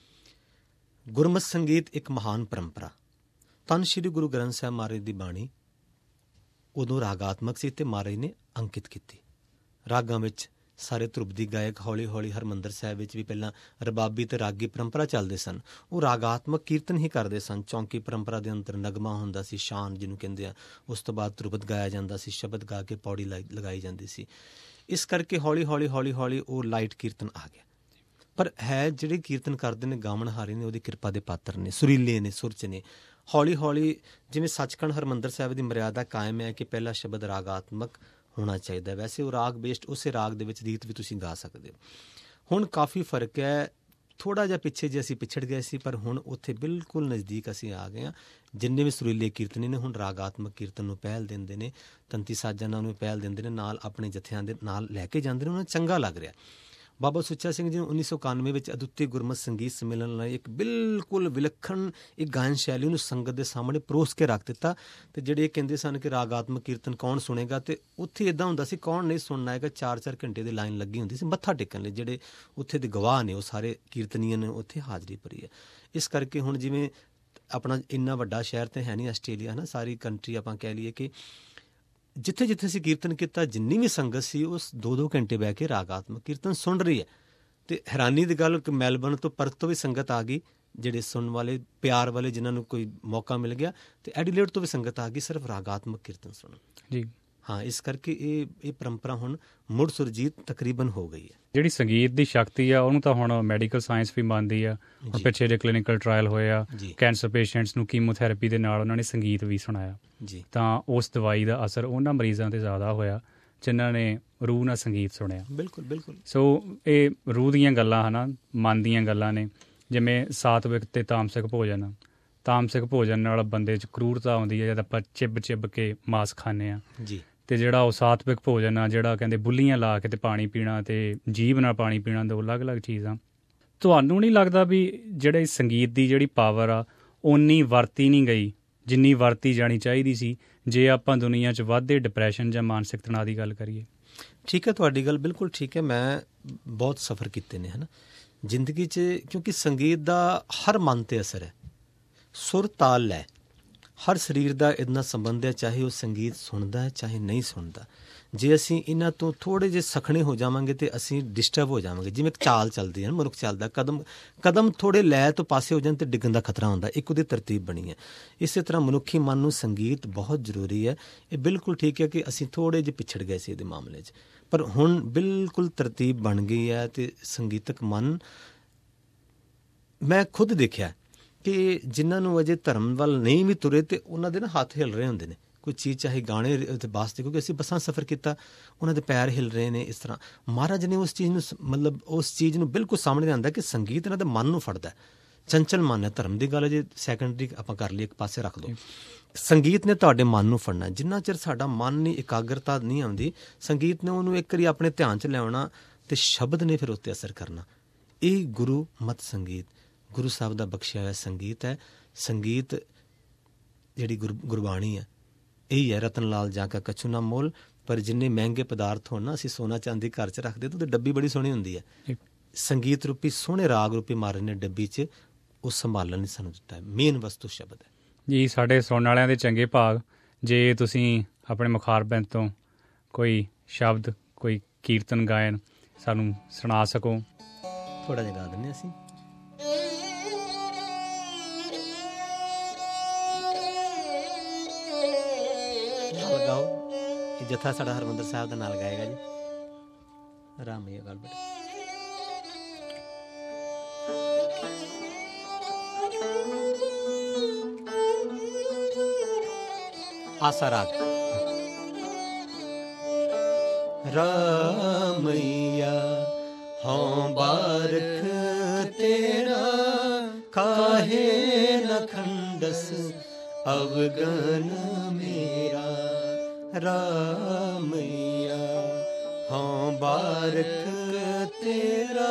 ਗੁਰਮਤਿ ਸੰਗੀਤ ਇੱਕ ਮਹਾਨ ਪਰੰਪਰਾ। ਧੰਨ ਸ਼੍ਰੀ ਗੁਰੂ ਗ੍ਰੰਥ ਸਾਹਿਬ ਮਹਾਰਾਜ ਦੀ ਬਾਣੀ ਉਦੋਂ ਰਾਗਾਤਮਕ ਸੀ ਅਤੇ ਮਹਾਰਾਜ ਨੇ ਅੰਕਿਤ ਕੀਤੀ। ਰਾਗਾਂ ਵਿੱਚ ਸਾਰੇ ਧਰੁਪਦੀ ਗਾਇਕ ਹੌਲੀ ਹੌਲੀ, ਹਰਿਮੰਦਰ ਸਾਹਿਬ ਵਿੱਚ ਵੀ ਪਹਿਲਾਂ ਰਬਾਬੀ ਅਤੇ ਰਾਗੀ ਪਰੰਪਰਾ ਚੱਲਦੇ ਸਨ, ਉਹ ਰਾਗਾਤਮਕ ਕੀਰਤਨ ਹੀ ਕਰਦੇ ਸਨ। ਚੌਂਕੀ ਪਰੰਪਰਾ ਦੇ ਅੰਦਰ ਨਗਮਾ ਹੁੰਦਾ ਸੀ, ਸ਼ਾਨ ਜਿਹਨੂੰ ਕਹਿੰਦੇ ਆ। ਉਸ ਤੋਂ ਬਾਅਦ ਧਰੁਪਦ ਗਾਇਆ ਜਾਂਦਾ ਸੀ, ਸ਼ਬਦ ਗਾ ਕੇ ਪੌੜੀ ਲਗਾਈ ਜਾਂਦੀ ਸੀ। ਇਸ ਕਰਕੇ ਹੌਲੀ ਹੌਲੀ ਹੌਲੀ ਹੌਲੀ ਉਹ ਲਾਈਟ ਕੀਰਤਨ ਆ ਗਿਆ। ਪਰ ਹੈ ਜਿਹੜੇ ਕੀਰਤਨ ਕਰਦੇ ਨੇ, ਗਾਵਣਹਾਰੇ ਨੇ, ਉਹਦੀ ਕਿਰਪਾ ਦੇ ਪਾਤਰ ਨੇ, ਸੁਰੀਲੇ ਨੇ, ਸੁਰ 'ਚ ਨੇ। ਹੌਲੀ ਹੌਲੀ ਜਿਵੇਂ ਸੱਚਖੰਡ ਹਰਿਮੰਦਰ ਸਾਹਿਬ ਦੀ ਮਰਿਆਦਾ ਕਾਇਮ ਹੈ ਕਿ ਪਹਿਲਾ ਸ਼ਬਦ ਰਾਗਾਤਮਕ ਹੋਣਾ ਚਾਹੀਦਾ। ਵੈਸੇ ਉਹ ਰਾਗ ਬੇਸਡ ਉਸੇ ਰਾਗ ਦੇ ਵਿੱਚ ਰੀਤ ਵੀ ਤੁਸੀਂ ਗਾ ਸਕਦੇ ਹੋ। ਹੁਣ ਕਾਫੀ ਫਰਕ ਹੈ, ਥੋੜ੍ਹਾ ਜਿਹਾ ਪਿੱਛੇ ਜੇ ਅਸੀਂ ਪਿਛੜ ਗਏ ਸੀ, ਪਰ ਹੁਣ ਉੱਥੇ ਬਿਲਕੁਲ ਨਜ਼ਦੀਕ ਅਸੀਂ ਆ ਗਏ ਹਾਂ। ਜਿੰਨੇ ਵੀ ਸੁਰੀਲੇ ਕੀਰਤਨੀ ਨੇ ਹੁਣ ਰਾਗਾਤਮਕ ਕੀਰਤਨ ਨੂੰ ਪਹਿਲ ਦਿੰਦੇ ਨੇ, ਤੰਤੀ ਸਾਜਾਂ ਨੂੰ ਪਹਿਲ ਦਿੰਦੇ ਨੇ, ਨਾਲ ਆਪਣੇ ਜਥਿਆਂ ਦੇ ਨਾਲ ਲੈ ਕੇ ਜਾਂਦੇ ਨੇ, ਉਹਨਾਂ ਨੂੰ ਚੰਗਾ ਲੱਗ ਰਿਹਾ। ਬਾਬਾ ਸੁੱਚਾ ਸਿੰਘ ਜੀ ਨੂੰ ਉੱਨੀ ਸੌ ਇਕਾਨਵੇਂ ਵਿੱਚ ਅਦੁੱਤੀ ਗੁਰਮਤਿ ਸੰਗੀਤ ਸੰਮੇਲਨ ਲਈ ਇੱਕ ਬਿਲਕੁਲ ਵਿਲੱਖਣ ਇੱਕ ਗਾਇਨ ਸ਼ੈਲੀ ਨੂੰ ਸੰਗਤ ਦੇ ਸਾਹਮਣੇ ਪਰੋਸ ਕੇ ਰੱਖ ਦਿੱਤਾ। ਅਤੇ ਜਿਹੜੇ ਕਹਿੰਦੇ ਸਨ ਕਿ ਰਾਗਾਤਮਕ ਕੀਰਤਨ ਕੌਣ ਸੁਣੇਗਾ, ਅਤੇ ਉੱਥੇ ਇੱਦਾਂ ਹੁੰਦਾ ਸੀ ਕੌਣ ਨਹੀਂ ਸੁਣਨਾ ਹੈਗਾ। ਚਾਰ ਚਾਰ ਘੰਟੇ ਦੀ ਲਾਈਨ ਲੱਗੀ ਹੁੰਦੀ ਸੀ ਮੱਥਾ ਟੇਕਣ ਲਈ। ਜਿਹੜੇ ਉੱਥੇ ਦੇ ਗਵਾਹ ਨੇ ਉਹ ਸਾਰੇ ਕੀਰਤਨੀਆਂ ਨੇ ਉੱਥੇ ਹਾਜ਼ਰੀ ਭਰੀ ਹੈ। ਇਸ ਕਰਕੇ ਹੁਣ ਜਿਵੇਂ ਆਪਣਾ ਇੰਨਾ ਵੱਡਾ ਸ਼ਹਿਰ ਤਾਂ ਹੈ ਨਹੀਂ ਆਸਟ੍ਰੇਲੀਆ, ਹੈ ਨਾ, ਸਾਰੀ ਕੰਟਰੀ ਆਪਾਂ ਕਹਿ ਲਈਏ ਕਿ ਜਿੱਥੇ ਜਿੱਥੇ ਅਸੀਂ ਕੀਰਤਨ ਕੀਤਾ, ਜਿੰਨੀ ਵੀ ਸੰਗਤ ਸੀ ਉਸ ਦੋ ਦੋ ਘੰਟੇ ਬਹਿ ਕੇ ਰਾਗਾਤਮਕ ਕੀਰਤਨ ਸੁਣ ਰਹੀ ਹੈ। ਅਤੇ ਹੈਰਾਨੀ ਦੀ ਗੱਲ ਕਿ ਮੈਲਬਰਨ ਤੋਂ ਪਰਥ ਤੋਂ ਵੀ ਸੰਗਤ ਆ ਗਈ, ਜਿਹੜੇ ਸੁਣਨ ਵਾਲੇ, ਪਿਆਰ ਵਾਲੇ, ਜਿਨ੍ਹਾਂ ਨੂੰ ਕੋਈ ਮੌਕਾ ਮਿਲ ਗਿਆ। ਅਤੇ ਐਡੀਲੇਡ ਤੋਂ ਵੀ ਸੰਗਤ ਆ ਗਈ ਸਿਰਫ ਰਾਗਾਤਮਕ ਕੀਰਤਨ ਸੁਣਨ। ਜੀ ਹਾਂ, ਇਸ ਕਰਕੇ ਇਹ ਇਹ ਪਰੰਪਰਾ ਹੁਣ ਮੁੜ ਸੁਰਜੀਤ ਤਕਰੀਬਨ ਹੋ ਗਈ ਹੈ। ਜਿਹੜੀ ਸੰਗੀਤ ਦੀ ਸ਼ਕਤੀ ਆ ਉਹਨੂੰ ਤਾਂ ਹੁਣ ਮੈਡੀਕਲ ਸਾਇੰਸ ਵੀ ਮੰਨਦੀ ਆ। ਹੁਣ ਪਿੱਛੇ ਜੇ ਕਲੀਨਿਕਲ ਟਰਾਇਲ ਹੋਏ ਆ, ਕੈਂਸਰ ਪੇਸ਼ੈਂਟਸ ਨੂੰ ਕੀਮੋਥੈਰੇਪੀ ਦੇ ਨਾਲ ਉਹਨਾਂ ਨੇ ਸੰਗੀਤ ਵੀ ਸੁਣਾਇਆ ਜੀ, ਤਾਂ ਉਸ ਦਵਾਈ ਦਾ ਅਸਰ ਉਹਨਾਂ ਮਰੀਜ਼ਾਂ 'ਤੇ ਜ਼ਿਆਦਾ ਹੋਇਆ ਜਿਨ੍ਹਾਂ ਨੇ ਰੂਹ ਨਾਲ ਸੰਗੀਤ ਸੁਣਿਆ। ਬਿਲਕੁਲ ਬਿਲਕੁਲ। ਸੋ ਇਹ ਰੂਹ ਦੀਆਂ ਗੱਲਾਂ ਹੈ ਨਾ, ਮਨ ਦੀਆਂ ਗੱਲਾਂ ਨੇ। ਜਿਵੇਂ ਸਾਤਵਿਕ ਅਤੇ ਤਾਮਸਿਕ ਭੋਜਨ, ਤਾਮਸਿਕ ਭੋਜਨ ਨਾਲ ਬੰਦੇ 'ਚ ਕਰੂਰਤਾ ਆਉਂਦੀ ਹੈ ਜਦ ਆਪਾਂ ਚਿੱਬ ਚਿੱਬ ਕੇ ਮਾਸ ਖਾਂਦੇ ਹਾਂ ਜੀ। ਅਤੇ ਜਿਹੜਾ ਉਹ ਸਾਤਵਿਕ ਭੋਜਨ ਆ, ਜਿਹੜਾ ਕਹਿੰਦੇ ਬੁੱਲੀਆਂ ਲਾ ਕੇ ਅਤੇ ਪਾਣੀ ਪੀਣਾ ਅਤੇ ਜੀਭ ਨਾਲ ਪਾਣੀ ਪੀਣਾ, ਦੋ ਅਲੱਗ ਅਲੱਗ ਚੀਜ਼ਾਂ। ਤੁਹਾਨੂੰ ਨਹੀਂ ਲੱਗਦਾ ਵੀ ਜਿਹੜੇ ਸੰਗੀਤ ਦੀ ਜਿਹੜੀ ਪਾਵਰ ਆ ਓਨੀ ਵਰਤੀ ਨਹੀਂ ਗਈ ਜਿੰਨੀ ਵਰਤੀ ਜਾਣੀ ਚਾਹੀਦੀ ਸੀ, ਜੇ ਆਪਾਂ ਦੁਨੀਆ 'ਚ ਵੱਧਦੇ ਡਿਪਰੈਸ਼ਨ ਜਾਂ ਮਾਨਸਿਕ ਤਣਾਅ ਦੀ ਗੱਲ ਕਰੀਏ? ਠੀਕ ਹੈ, ਤੁਹਾਡੀ ਗੱਲ ਬਿਲਕੁਲ ਠੀਕ ਹੈ। ਮੈਂ ਬਹੁਤ ਸਫ਼ਰ ਕੀਤੇ ਨੇ, ਹੈ ਨਾ, ਜ਼ਿੰਦਗੀ 'ਚ, ਕਿਉਂਕਿ ਸੰਗੀਤ ਦਾ ਹਰ ਮਨ 'ਤੇ ਅਸਰ ਹੈ। ਸੁਰ, ਤਾਲ, ਲੈ, ਹਰ ਸਰੀਰ ਦਾ ਇਹਦੇ ਨਾਲ ਸੰਬੰਧ ਹੈ, ਚਾਹੇ ਉਹ ਸੰਗੀਤ ਸੁਣਦਾ ਹੈ ਚਾਹੇ ਨਹੀਂ ਸੁਣਦਾ। ਜੇ ਅਸੀਂ ਇਹਨਾਂ ਤੋਂ ਥੋੜ੍ਹੇ ਜਿਹੇ ਸਖਣੇ ਹੋ ਜਾਵਾਂਗੇ ਤਾਂ ਅਸੀਂ ਡਿਸਟਰਬ ਹੋ ਜਾਵਾਂਗੇ। ਜਿਵੇਂ ਇੱਕ ਚਾਲ ਚੱਲਦੀ ਹੈ ਨਾ, ਮਨੁੱਖ ਚੱਲਦਾ, ਕਦਮ ਕਦਮ ਥੋੜ੍ਹੇ ਲੈ ਤੋਂ ਪਾਸੇ ਹੋ ਜਾਣ ਅਤੇ ਡਿੱਗਣ ਦਾ ਖਤਰਾ ਹੁੰਦਾ। ਇੱਕ ਉਹਦੀ ਤਰਤੀਬ ਬਣੀ ਹੈ। ਇਸੇ ਤਰ੍ਹਾਂ ਮਨੁੱਖੀ ਮਨ ਨੂੰ ਸੰਗੀਤ ਬਹੁਤ ਜ਼ਰੂਰੀ ਹੈ। ਇਹ ਬਿਲਕੁਲ ਠੀਕ ਹੈ ਕਿ ਅਸੀਂ ਥੋੜ੍ਹੇ ਜਿਹੇ ਪਿਛੜ ਗਏ ਸੀ ਇਹਦੇ ਮਾਮਲੇ 'ਚ, ਪਰ ਹੁਣ ਬਿਲਕੁਲ ਤਰਤੀਬ ਬਣ ਗਈ ਹੈ। ਅਤੇ ਸੰਗੀਤਕ ਮਨ, ਮੈਂ ਖੁਦ ਦੇਖਿਆ ਕਿ ਜਿਨ੍ਹਾਂ ਨੂੰ ਅਜੇ ਧਰਮ ਵੱਲ ਨਹੀਂ ਵੀ ਤੁਰੇ ਅਤੇ ਉਹਨਾਂ ਦੇ ਨਾ ਹੱਥ ਹਿੱਲ ਰਹੇ ਹੁੰਦੇ ਨੇ, ਕੋਈ ਚੀਜ਼ ਚਾਹੇ ਗਾਣੇ ਅਤੇ ਬੱਸ 'ਤੇ, ਕਿਉਂਕਿ ਅਸੀਂ ਬੱਸਾਂ ਸਫ਼ਰ ਕੀਤਾ, ਉਹਨਾਂ ਦੇ ਪੈਰ ਹਿੱਲ ਰਹੇ ਨੇ। ਇਸ ਤਰ੍ਹਾਂ ਮਹਾਰਾਜ ਨੇ ਉਸ ਚੀਜ਼ ਨੂੰ, ਮਤਲਬ ਉਸ ਚੀਜ਼ ਨੂੰ ਬਿਲਕੁਲ ਸਾਹਮਣੇ ਆਉਂਦਾ ਕਿ ਸੰਗੀਤ ਇਹਨਾਂ ਦੇ ਮਨ ਨੂੰ ਫੜਦਾ। ਚੰਚਲ ਮਨ ਹੈ। ਧਰਮ ਦੀ ਗੱਲ ਜੇ ਸੈਕੰਡਰੀ ਆਪਾਂ ਕਰ ਲਈ, ਇੱਕ ਪਾਸੇ ਰੱਖ ਦਿਓ। ਸੰਗੀਤ ਨੇ ਤੁਹਾਡੇ ਮਨ ਨੂੰ ਫੜਨਾ। ਜਿੰਨਾ ਚਿਰ ਸਾਡਾ ਮਨ ਨਹੀਂ, ਇਕਾਗਰਤਾ ਨਹੀਂ ਆਉਂਦੀ, ਸੰਗੀਤ ਨੇ ਉਹਨੂੰ ਇੱਕ ਵਾਰੀ ਆਪਣੇ ਧਿਆਨ 'ਚ ਲਿਆਉਣਾ ਅਤੇ ਸ਼ਬਦ ਨੇ ਫਿਰ ਉੱਤੇ ਅਸਰ ਕਰਨਾ। ਇਹ ਗੁਰੂ ਮਤ ਸੰਗੀਤ, ਗੁਰੂ ਸਾਹਿਬ ਦਾ ਬਖਸ਼ਿਆ ਹੋਇਆ ਸੰਗੀਤ ਹੈ। ਸੰਗੀਤ ਜਿਹੜੀ ਗੁਰ ਗੁਰਬਾਣੀ ਹੈ, ਇਹੀ ਹੈ, ਰਤਨ ਲਾਲ ਜਾਂ ਕਾ ਕਛੂ ਨਾ ਮੋਲ। ਪਰ ਜਿੰਨੇ ਮਹਿੰਗੇ ਪਦਾਰਥ ਹੋਣ ਨਾ, ਅਸੀਂ ਸੋਨਾ ਚਾਂਦੀ ਘਰ 'ਚ ਰੱਖਦੇ ਤਾਂ ਉਹਦੀ ਡੱਬੀ ਬੜੀ ਸੋਹਣੀ ਹੁੰਦੀ ਹੈ। ਸੰਗੀਤ ਰੂਪੀ ਸੋਹਣੇ ਰਾਗ ਰੂਪੀ ਮਹਾਰਾਜ ਨੇ ਡੱਬੀ 'ਚ ਉਹ ਸੰਭਾਲਣ ਲਈ ਸਾਨੂੰ ਦਿੱਤਾ ਹੈ। ਮੇਨ ਵਸਤੂ ਸ਼ਬਦ ਹੈ ਜੀ। ਸਾਡੇ ਸੁਣਨ ਵਾਲਿਆਂ ਦੇ ਚੰਗੇ ਭਾਗ ਜੇ ਤੁਸੀਂ ਆਪਣੇ ਮੁਖਾਰਬਿੰਦ ਤੋਂ ਕੋਈ ਸ਼ਬਦ, ਕੋਈ ਕੀਰਤਨ ਗਾਇਨ ਸਾਨੂੰ ਸੁਣਾ ਸਕੋ। ਥੋੜ੍ਹਾ ਜਿਹਾ ਗਾ ਦਿੰਦੇ ਅਸੀਂ। ਲਗਾਓ, ਇਹ ਜਥਾ ਸਾਡਾ ਹਰਿਮੰਦਰ ਸਾਹਿਬ ਦਾ ਨਾਲ ਗਾਏਗਾ ਜੀ। ਆਰਾਮ ਹੀ ਗੱਲ ਬੇਟਾ। ਆਸਾ ਰਾਗ। ਰਾਮਈਆ ਹਉ ਬਾਰਖ ਤੇਰਾ, ਕਾਹੇ ਨ ਖੰਡਸ ਅਵਗਨ ਮੇਰਾ। ਰਾਮਈਆ ਹਉ ਬਾਰਖ ਤੇਰਾ,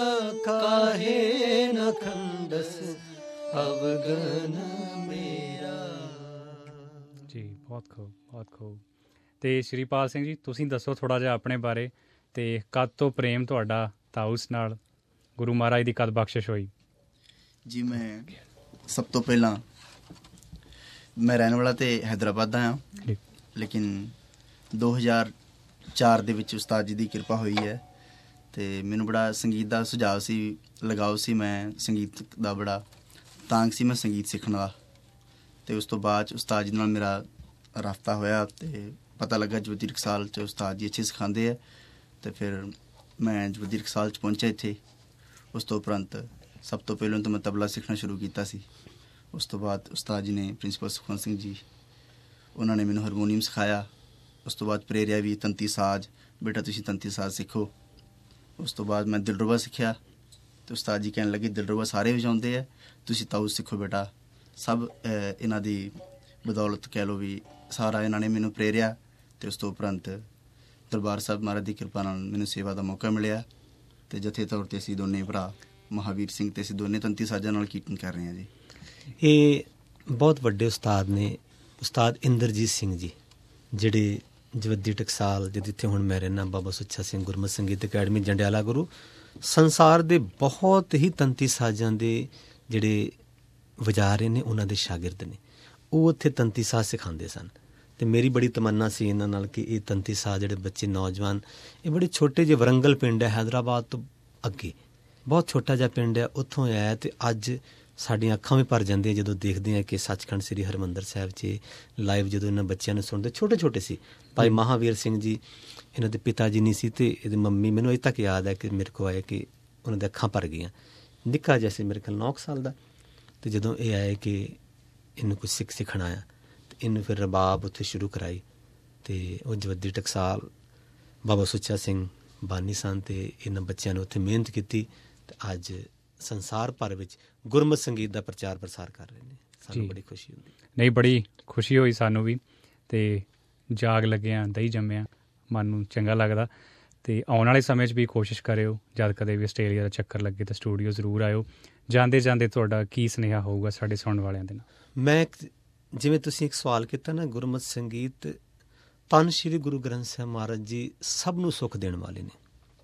ਕਾਹੇ ਨ ਖੰਡਸ ਅਵਗਨ ਮੇਰਾ। ਜੀ ਬਹੁਤ ਖੂਬ, ਬਹੁਤ ਖੂਬ। ਅਤੇ ਸ਼੍ਰੀਪਾਲ ਸਿੰਘ ਜੀ, ਤੁਸੀਂ ਦੱਸੋ ਥੋੜ੍ਹਾ ਜਿਹਾ ਆਪਣੇ ਬਾਰੇ, ਅਤੇ ਕਦ ਤੋਂ ਪ੍ਰੇਮ ਤੁਹਾਡਾ ਤਾਊਸ ਨਾਲ, ਗੁਰੂ ਮਹਾਰਾਜ ਦੀ ਕਦ ਬਖਸ਼ਿਸ਼ ਹੋਈ? ਜੀ ਮੈਂ ਸਭ ਤੋਂ ਪਹਿਲਾਂ, ਮੈਂ ਰਹਿਣ ਵਾਲਾ ਤਾਂ ਹੈਦਰਾਬਾਦ ਦਾ ਹਾਂ, ਲੇਕਿਨ ਦੋ ਹਜ਼ਾਰ ਚਾਰ ਦੇ ਵਿੱਚ ਉਸਤਾਦ ਜੀ ਦੀ ਕਿਰਪਾ ਹੋਈ ਹੈ ਅਤੇ ਮੈਨੂੰ ਬੜਾ ਸੰਗੀਤ ਦਾ ਸੁਝਾਅ ਸੀ, ਲਗਾਓ ਸੀ। ਮੈਂ ਸੰਗੀਤ ਦਾ ਬੜਾ ਤਾਂਘ ਸੀ, ਮੈਂ ਸੰਗੀਤ ਸਿੱਖਣ ਦਾ। ਅਤੇ ਉਸ ਤੋਂ ਬਾਅਦ 'ਚ ਉਸਤਾਦ ਜੀ ਨਾਲ ਮੇਰਾ ਰਾਬਤਾ ਹੋਇਆ ਅਤੇ ਪਤਾ ਲੱਗਾ ਜਵੱਦੀ ਟਕਸਾਲ 'ਚ ਉਸਤਾਦ ਜੀ ਅੱਛੇ ਸਿਖਾਉਂਦੇ ਹੈ। ਅਤੇ ਫਿਰ ਮੈਂ ਜਵੱਦੀ ਟਕਸਾਲ 'ਚ ਪਹੁੰਚਿਆ ਇੱਥੇ। ਉਸ ਤੋਂ ਉਪਰੰਤ ਸਭ ਤੋਂ ਪਹਿਲਾਂ ਤਾਂ ਮੈਂ ਤਬਲਾ ਸਿੱਖਣਾ ਸ਼ੁਰੂ ਕੀਤਾ ਸੀ। ਉਸ ਤੋਂ ਬਾਅਦ ਉਸਤਾਦ ਜੀ ਨੇ, ਪ੍ਰਿੰਸੀਪਲ ਸੁਖਵੰਤ ਸਿੰਘ ਜੀ, ਉਹਨਾਂ ਨੇ ਮੈਨੂੰ ਹਾਰਮੋਨੀਅਮ ਸਿਖਾਇਆ। ਉਸ ਤੋਂ ਬਾਅਦ ਪ੍ਰੇਰਿਆ ਵੀ ਤੰਤੀ ਸਾਜ਼, ਬੇਟਾ ਤੁਸੀਂ ਤੰਤੀ ਸਾਜ਼ ਸਿੱਖੋ। ਉਸ ਤੋਂ ਬਾਅਦ ਮੈਂ ਦਿਲਰੂਬਾ ਸਿੱਖਿਆ ਅਤੇ ਉਸਤਾਦ ਜੀ ਕਹਿਣ ਲੱਗੇ ਦਿਲਰੂਬਾ ਸਾਰੇ ਵਜਾਉਂਦੇ ਹੈ, ਤੁਸੀਂ ਤਾਊ ਸਿੱਖੋ ਬੇਟਾ। ਸਭ ਇਹਨਾਂ ਦੀ ਬਦੌਲਤ ਕਹਿ ਲਓ ਵੀ ਸਾਰਾ ਇਹਨਾਂ ਨੇ ਮੈਨੂੰ ਪ੍ਰੇਰਿਆ। ਅਤੇ ਉਸ ਤੋਂ ਉਪਰੰਤ ਦਰਬਾਰ ਸਾਹਿਬ ਮਹਾਰਾਜ ਦੀ ਕਿਰਪਾ ਨਾਲ ਮੈਨੂੰ ਸੇਵਾ ਦਾ ਮੌਕਾ ਮਿਲਿਆ ਅਤੇ ਜਥੇ ਤੌਰ 'ਤੇ ਅਸੀਂ ਦੋਨੇ ਭਰਾ ਮਹਾਵੀਰ ਸਿੰਘ ਅਤੇ ਅਸੀਂ ਦੋਨੇ ਤੰਤੀ ਸਾਜ਼ਾਂ ਨਾਲ ਕੀਰਤਨ ਕਰ ਰਹੇ ਹਾਂ ਜੀ। ਇਹ ਬਹੁਤ ਵੱਡੇ ਉਸਤਾਦ ਨੇ, ਉਸਤਾਦ ਇੰਦਰਜੀਤ ਸਿੰਘ ਜੀ, ਜਿਹੜੇ ਜਵੱਦੀ ਟਕਸਾਲ ਜਿੱਥੇ ਹੁਣ ਮੈਂ ਰਹਿੰਦਾ, ਬਾਬਾ ਸੁੱਚਾ ਸਿੰਘ ਗੁਰਮਤਿ ਸੰਗੀਤ ਅਕੈਡਮੀ ਜੰਡਿਆਲਾ ਗੁਰੂ, ਸੰਸਾਰ ਦੇ ਬਹੁਤ ਹੀ ਤੰਤੀ ਸਾਜ਼ਾਂ ਦੇ ਜਿਹੜੇ ਵਜਾ ਰਹੇ ਨੇ ਉਹਨਾਂ ਦੇ ਸ਼ਾਗਿਰਦ ਨੇ। ਉਹ ਉੱਥੇ ਤੰਤੀ ਸਾਜ਼ ਸਿਖਾਉਂਦੇ ਸਨ ਅਤੇ ਮੇਰੀ ਬੜੀ ਤਮੰਨਾ ਸੀ ਇਹਨਾਂ ਨਾਲ ਕਿ ਇਹ ਤੰਤੀ ਸਾਜ਼ ਜਿਹੜੇ ਬੱਚੇ ਨੌਜਵਾਨ, ਇਹ ਬੜੇ ਛੋਟੇ ਜਿਹੇ ਵਰੰਗਲ ਪਿੰਡ ਹੈ ਹੈਦਰਾਬਾਦ ਤੋਂ ਅੱਗੇ, ਬਹੁਤ ਛੋਟਾ ਜਿਹਾ ਪਿੰਡ ਹੈ, ਉੱਥੋਂ ਆਇਆ ਅਤੇ ਅੱਜ ਸਾਡੀਆਂ ਅੱਖਾਂ ਵੀ ਭਰ ਜਾਂਦੀਆਂ ਜਦੋਂ ਦੇਖਦੇ ਹਾਂ ਕਿ ਸੱਚਖੰਡ ਸ੍ਰੀ ਹਰਿਮੰਦਰ ਸਾਹਿਬ 'ਚ ਲਾਈਵ ਜਦੋਂ ਇਹਨਾਂ ਬੱਚਿਆਂ ਨੂੰ ਸੁਣਦੇ, ਛੋਟੇ ਛੋਟੇ ਸੀ। ਭਾਈ ਮਹਾਵੀਰ ਸਿੰਘ ਜੀ ਇਹਨਾਂ ਦੇ ਪਿਤਾ ਜੀ ਨਹੀਂ ਸੀ ਅਤੇ ਇਹਦੀ ਮੰਮੀ, ਮੈਨੂੰ ਅਜੇ ਤੱਕ ਯਾਦ ਹੈ ਕਿ ਮੇਰੇ ਕੋਲ ਆਏ ਕਿ ਉਹਨਾਂ ਦੇ ਅੱਖਾਂ ਭਰ ਗਈਆਂ। ਨਿੱਕਾ ਜਿਹਾ ਸੀ, ਮੇਰੇ ਖਿਆਲ ਨੌ ਕੁ ਸਾਲ ਦਾ। ਅਤੇ ਜਦੋਂ ਇਹ ਆਏ ਕਿ ਇਹਨੂੰ ਕੁਛ ਸਿੱਖ ਸਿੱਖਣਾ ਆ ਅਤੇ ਇਹਨੂੰ ਫਿਰ ਰਬਾਬ ਉੱਥੇ ਸ਼ੁਰੂ ਕਰਾਈ ਅਤੇ ਉਹ ਜਵੱਦੀ ਟਕਸਾਲ ਬਾਬਾ ਸੁੱਚਾ ਸਿੰਘ ਬਾਨੀ ਸਨ ਅਤੇ ਇਹਨਾਂ ਬੱਚਿਆਂ ਨੇ ਉੱਥੇ ਮਿਹਨਤ ਕੀਤੀ ਅਤੇ ਅੱਜ ਸੰਸਾਰ ਭਰ ਵਿੱਚ ਗੁਰਮਤਿ ਸੰਗੀਤ ਦਾ ਪ੍ਰਚਾਰ ਪ੍ਰਸਾਰ ਕਰ ਰਹੇ ਨੇ। ਸਾਨੂੰ ਬੜੀ ਖੁਸ਼ੀ ਹੁੰਦੀ। ਨਹੀਂ, ਬੜੀ ਖੁਸ਼ੀ ਹੋਈ ਸਾਨੂੰ ਵੀ, ਅਤੇ ਜਾਗ ਲੱਗਿਆ, ਦਹੀਂ ਜੰਮਿਆ, ਮਨ ਨੂੰ ਚੰਗਾ ਲੱਗਦਾ। ਅਤੇ ਆਉਣ ਵਾਲੇ ਸਮੇਂ 'ਚ ਵੀ ਕੋਸ਼ਿਸ਼ ਕਰਿਓ, ਜਦ ਕਦੇ ਵੀ ਆਸਟ੍ਰੇਲੀਆ ਦਾ ਚੱਕਰ ਲੱਗੇ ਤਾਂ ਸਟੂਡੀਓ ਜ਼ਰੂਰ ਆਇਓ। ਜਾਂਦੇ ਜਾਂਦੇ ਤੁਹਾਡਾ ਕੀ ਸੁਨੇਹਾ ਹੋਊਗਾ ਸਾਡੇ ਸੁਣਨ ਵਾਲਿਆਂ ਦੇ ਨਾਲ? ਮੈਂ ਜਿਵੇਂ ਤੁਸੀਂ ਇੱਕ ਸਵਾਲ ਕੀਤਾ ਨਾ, ਗੁਰਮਤਿ ਸੰਗੀਤ, ਧੰਨ ਸ਼੍ਰੀ ਗੁਰੂ ਗ੍ਰੰਥ ਸਾਹਿਬ ਮਹਾਰਾਜ ਜੀ ਸਭ ਨੂੰ ਸੁੱਖ ਦੇਣ ਵਾਲੇ ਨੇ।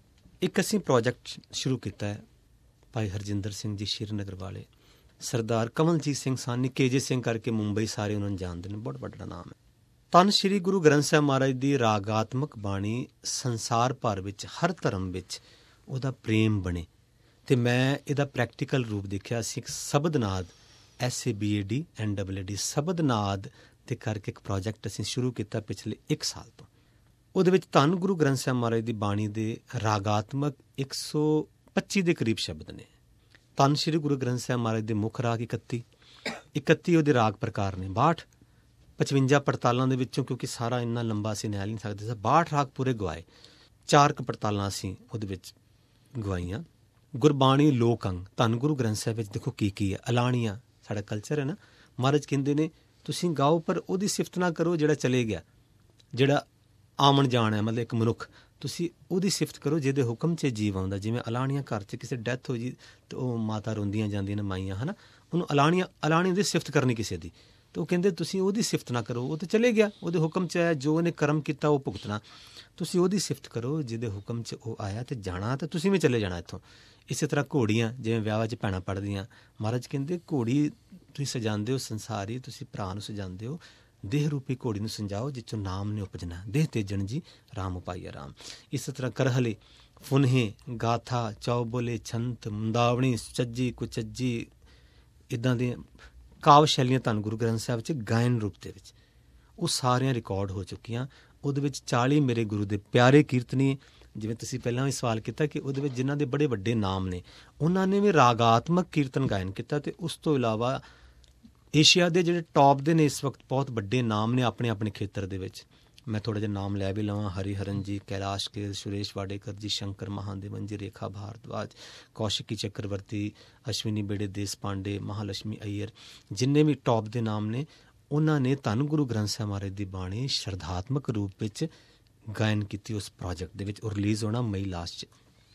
ਇੱਕ ਅਸੀਂ ਪ੍ਰੋਜੈਕਟ ਸ਼ੁਰੂ ਕੀਤਾ ਹੈ, ਭਾਈ ਹਰਜਿੰਦਰ ਸਿੰਘ ਜੀ ਸ਼੍ਰੀਨਗਰ ਵਾਲੇ, ਸਰਦਾਰ ਕਮਲਜੀਤ ਸਿੰਘ ਸਾਨੀ, ਕੇ ਜੇ ਸਿੰਘ ਕਰਕੇ ਮੁੰਬਈ ਸਾਰੇ ਉਹਨਾਂ ਨੂੰ ਜਾਣਦੇ ਨੇ, ਬਹੁਤ ਵੱਡਾ ਨਾਮ ਹੈ। ਧੰਨ ਸ਼੍ਰੀ ਗੁਰੂ ਗ੍ਰੰਥ ਸਾਹਿਬ ਮਹਾਰਾਜ ਦੀ ਰਾਗਾਤਮਕ ਬਾਣੀ ਸੰਸਾਰ ਭਰ ਵਿੱਚ ਹਰ ਧਰਮ ਵਿੱਚ ਉਹਦਾ ਪ੍ਰੇਮ ਬਣੇ ਅਤੇ ਮੈਂ ਇਹਦਾ ਪ੍ਰੈਕਟੀਕਲ ਰੂਪ ਦੇਖਿਆ। ਅਸੀਂ ਇੱਕ ਸ਼ਬਦਨਾਦ, S A B A D N double A D ਸ਼ਬਦਨਾਦ ਤੇ ਕਰਕੇ ਇੱਕ ਪ੍ਰੋਜੈਕਟ ਅਸੀਂ ਸ਼ੁਰੂ ਕੀਤਾ ਪਿਛਲੇ ਇੱਕ ਸਾਲ ਤੋਂ। ਉਹਦੇ ਵਿੱਚ ਧੰਨ ਗੁਰੂ ਗ੍ਰੰਥ ਸਾਹਿਬ ਮਹਾਰਾਜ ਦੀ ਬਾਣੀ ਦੇ ਰਾਗਾਤਮਕ ਇੱਕ ਸੌ ਪੱਚੀ ਦੇ ਕਰੀਬ ਸ਼ਬਦ ਨੇ। ਧੰਨ ਸ਼੍ਰੀ ਗੁਰੂ ਗ੍ਰੰਥ ਸਾਹਿਬ ਮਹਾਰਾਜ ਦੇ ਮੁੱਖ ਰਾਗ ਇਕੱਤੀ, ਇਕੱਤੀ ਉਹਦੇ ਰਾਗ ਪ੍ਰਕਾਰ ਨੇ, ਬਾਹਠ, ਪਚਵੰਜਾ ਪੜਤਾਲਾਂ ਦੇ ਵਿੱਚੋਂ, ਕਿਉਂਕਿ ਸਾਰਾ ਇੰਨਾ ਲੰਬਾ ਅਸੀਂ ਨਿਆਲ ਨਹੀਂ ਸਕਦੇ ਸੀ, ਬਾਹਠ ਰਾਗ ਪੂਰੇ ਗਵਾਏ, ਚਾਰ ਕੁ ਪੜਤਾਲਾਂ ਅਸੀਂ ਉਹਦੇ ਵਿੱਚ ਗਵਾਈਆਂ। ਗੁਰਬਾਣੀ ਲੋਕ ਅੰਗ ਧੰਨ ਗੁਰੂ ਗ੍ਰੰਥ ਸਾਹਿਬ ਵਿੱਚ ਦੇਖੋ ਕੀ ਕੀ ਹੈ, ਅਲਾਣੀਆਂ ਸਾਡਾ ਕਲਚਰ ਹੈ ਨਾ। ਮਹਾਰਾਜ ਕਹਿੰਦੇ ਨੇ ਤੁਸੀਂ ਗਾਓ ਪਰ ਉਹਦੀ ਸਿਫਤ ਨਾ ਕਰੋ ਜਿਹੜਾ ਚਲੇ ਗਿਆ, ਜਿਹੜਾ ਆਮਣ ਜਾਣ ਹੈ, ਮਤਲਬ ਇੱਕ ਮਨੁੱਖ, ਤੁਸੀਂ ਉਹਦੀ ਸਿਫਤ ਕਰੋ ਜਿਹਦੇ ਹੁਕਮ 'ਚ ਜੀਵ ਆਉਂਦਾ। ਜਿਵੇਂ ਅਲਾਣੀਆਂ ਘਰ 'ਚ ਕਿਸੇ ਡੈਥ ਹੋ ਜੀ ਅਤੇ ਉਹ ਮਾਤਾ ਰੋਂਦੀਆਂ ਜਾਂਦੀਆਂ ਨੇ ਮਾਈਆਂ, ਹੈ ਨਾ, ਉਹਨੂੰ ਅਲਾਣੀਆਂ ਅਲਾਣੀ ਦੀ ਸਿਫਤ ਕਰਨੀ ਕਿਸੇ ਦੀ, ਅਤੇ ਉਹ ਕਹਿੰਦੇ ਤੁਸੀਂ ਉਹਦੀ ਸਿਫਤ ਨਾ ਕਰੋ, ਉਹ ਤਾਂ ਚਲੇ ਗਿਆ, ਉਹਦੇ ਹੁਕਮ 'ਚ ਆਇਆ, ਜੋ ਉਹਨੇ ਕਰਮ ਕੀਤਾ ਉਹ ਭੁਗਤਣਾ। ਤੁਸੀਂ ਉਹਦੀ ਸਿਫਤ ਕਰੋ ਜਿਹਦੇ ਹੁਕਮ 'ਚ ਉਹ ਆਇਆ, ਅਤੇ ਜਾਣਾ ਤਾਂ ਤੁਸੀਂ ਵੀ ਚਲੇ ਜਾਣਾ ਇੱਥੋਂ। ਇਸੇ ਤਰ੍ਹਾਂ ਘੋੜੀਆਂ, ਜਿਵੇਂ ਵਿਆਹਾਂ 'ਚ ਭੈਣਾਂ ਪੜ੍ਹਦੀਆਂ, ਮਹਾਰਾਜ ਕਹਿੰਦੇ ਘੋੜੀ ਤੁਸੀਂ ਸਜਾਉਂਦੇ ਹੋ ਸੰਸਾਰੀ, ਤੁਸੀਂ ਭਰਾ ਨੂੰ ਸਜਾਉਂਦੇ ਹੋ, ਦੇਹ ਰੂਪੀ ਘੋੜੀ ਨੂੰ ਸੰਜਾਓ ਜਿਸ 'ਚੋਂ ਨਾਮ ਨੇ ਉਪਜਣਾ, ਦੇਹ ਤੇਜਣ ਜੀ ਰਾਮ ਉਪਾਈਆ ਰਾਮ। ਇਸੇ ਤਰ੍ਹਾਂ ਕਰਹਲੇ, ਫੁਨਹੇ, ਗਾਥਾ, ਚੌਬੋਲੇ, ਛੰਤ, ਮੁੰਦਾਵਣੀ, ਚੱਜੀ, ਕੁਚੱਜੀ, ਇੱਦਾਂ ਦੀਆਂ ਕਾਵ ਸ਼ੈਲੀਆਂ ਧੰਨ ਗੁਰੂ ਗ੍ਰੰਥ ਸਾਹਿਬ 'ਚ ਗਾਇਨ ਰੂਪ ਦੇ ਵਿੱਚ ਉਹ ਸਾਰੀਆਂ ਰਿਕਾਰਡ ਹੋ ਚੁੱਕੀਆਂ। ਉਹਦੇ ਵਿੱਚ ਚਾਲੀ ਮੇਰੇ ਗੁਰੂ ਦੇ ਪਿਆਰੇ ਕੀਰਤਨੀ, ਜਿਵੇਂ ਤੁਸੀਂ ਪਹਿਲਾਂ ਵੀ ਸਵਾਲ ਕੀਤਾ ਕਿ ਉਹਦੇ ਵਿੱਚ ਜਿਨ੍ਹਾਂ ਦੇ ਬੜੇ ਵੱਡੇ ਨਾਮ ਨੇ ਉਹਨਾਂ ਨੇ ਵੀ ਰਾਗਾਤਮਕ ਕੀਰਤਨ ਗਾਇਨ ਕੀਤਾ। ਅਤੇ ਉਸ ਤੋਂ ਇਲਾਵਾ ਏਸ਼ੀਆ ਦੇ ਜਿਹੜੇ ਟੌਪ ਦੇ ਨੇ ਇਸ ਵਕਤ ਬਹੁਤ ਵੱਡੇ ਨਾਮ ਨੇ ਆਪਣੇ ਆਪਣੇ ਖੇਤਰ ਦੇ ਵਿੱਚ, ਮੈਂ ਥੋੜ੍ਹਾ ਜਿਹਾ ਨਾਮ ਲੈ ਵੀ ਲਵਾਂ, ਹਰੀਹਰਨ ਜੀ, ਕੈਲਾਸ਼ ਕੇ, ਸੁਰੇਸ਼ ਵਾਡੇਕਰ ਜੀ, ਸ਼ੰਕਰ ਮਹਾਦੇਵਨ ਜੀ, ਰੇਖਾ ਭਾਰਦਵਾਜ, ਕੌਸ਼ਿਕੀ ਚੱਕਰਵਰਤੀ, ਅਸ਼ਵਨੀ ਬੇੜੇ ਦੇਸ ਪਾਂਡੇ, ਮਹਾਲక్ష్ਮੀ ਅਈਅਰ, ਜਿੰਨੇ ਵੀ ਟੌਪ ਦੇ ਨਾਮ ਨੇ ਉਹਨਾਂ ਨੇ ਧੰਨ ਗੁਰੂ ਗ੍ਰੰਥ ਸਾਹਿਬ ਮਹਾਰਾਜ ਦੀ ਬਾਣੀ ਸ਼ਰਧਾਤਮਕ ਰੂਪ ਵਿੱਚ ਗਾਇਨ ਕੀਤੀ ਉਸ ਪ੍ਰੋਜੈਕਟ ਦੇ ਵਿੱਚ। ਉਹ ਰਿਲੀਜ਼ ਹੋਣਾ ਮਈ ਲਾਸਟ 'ਚ।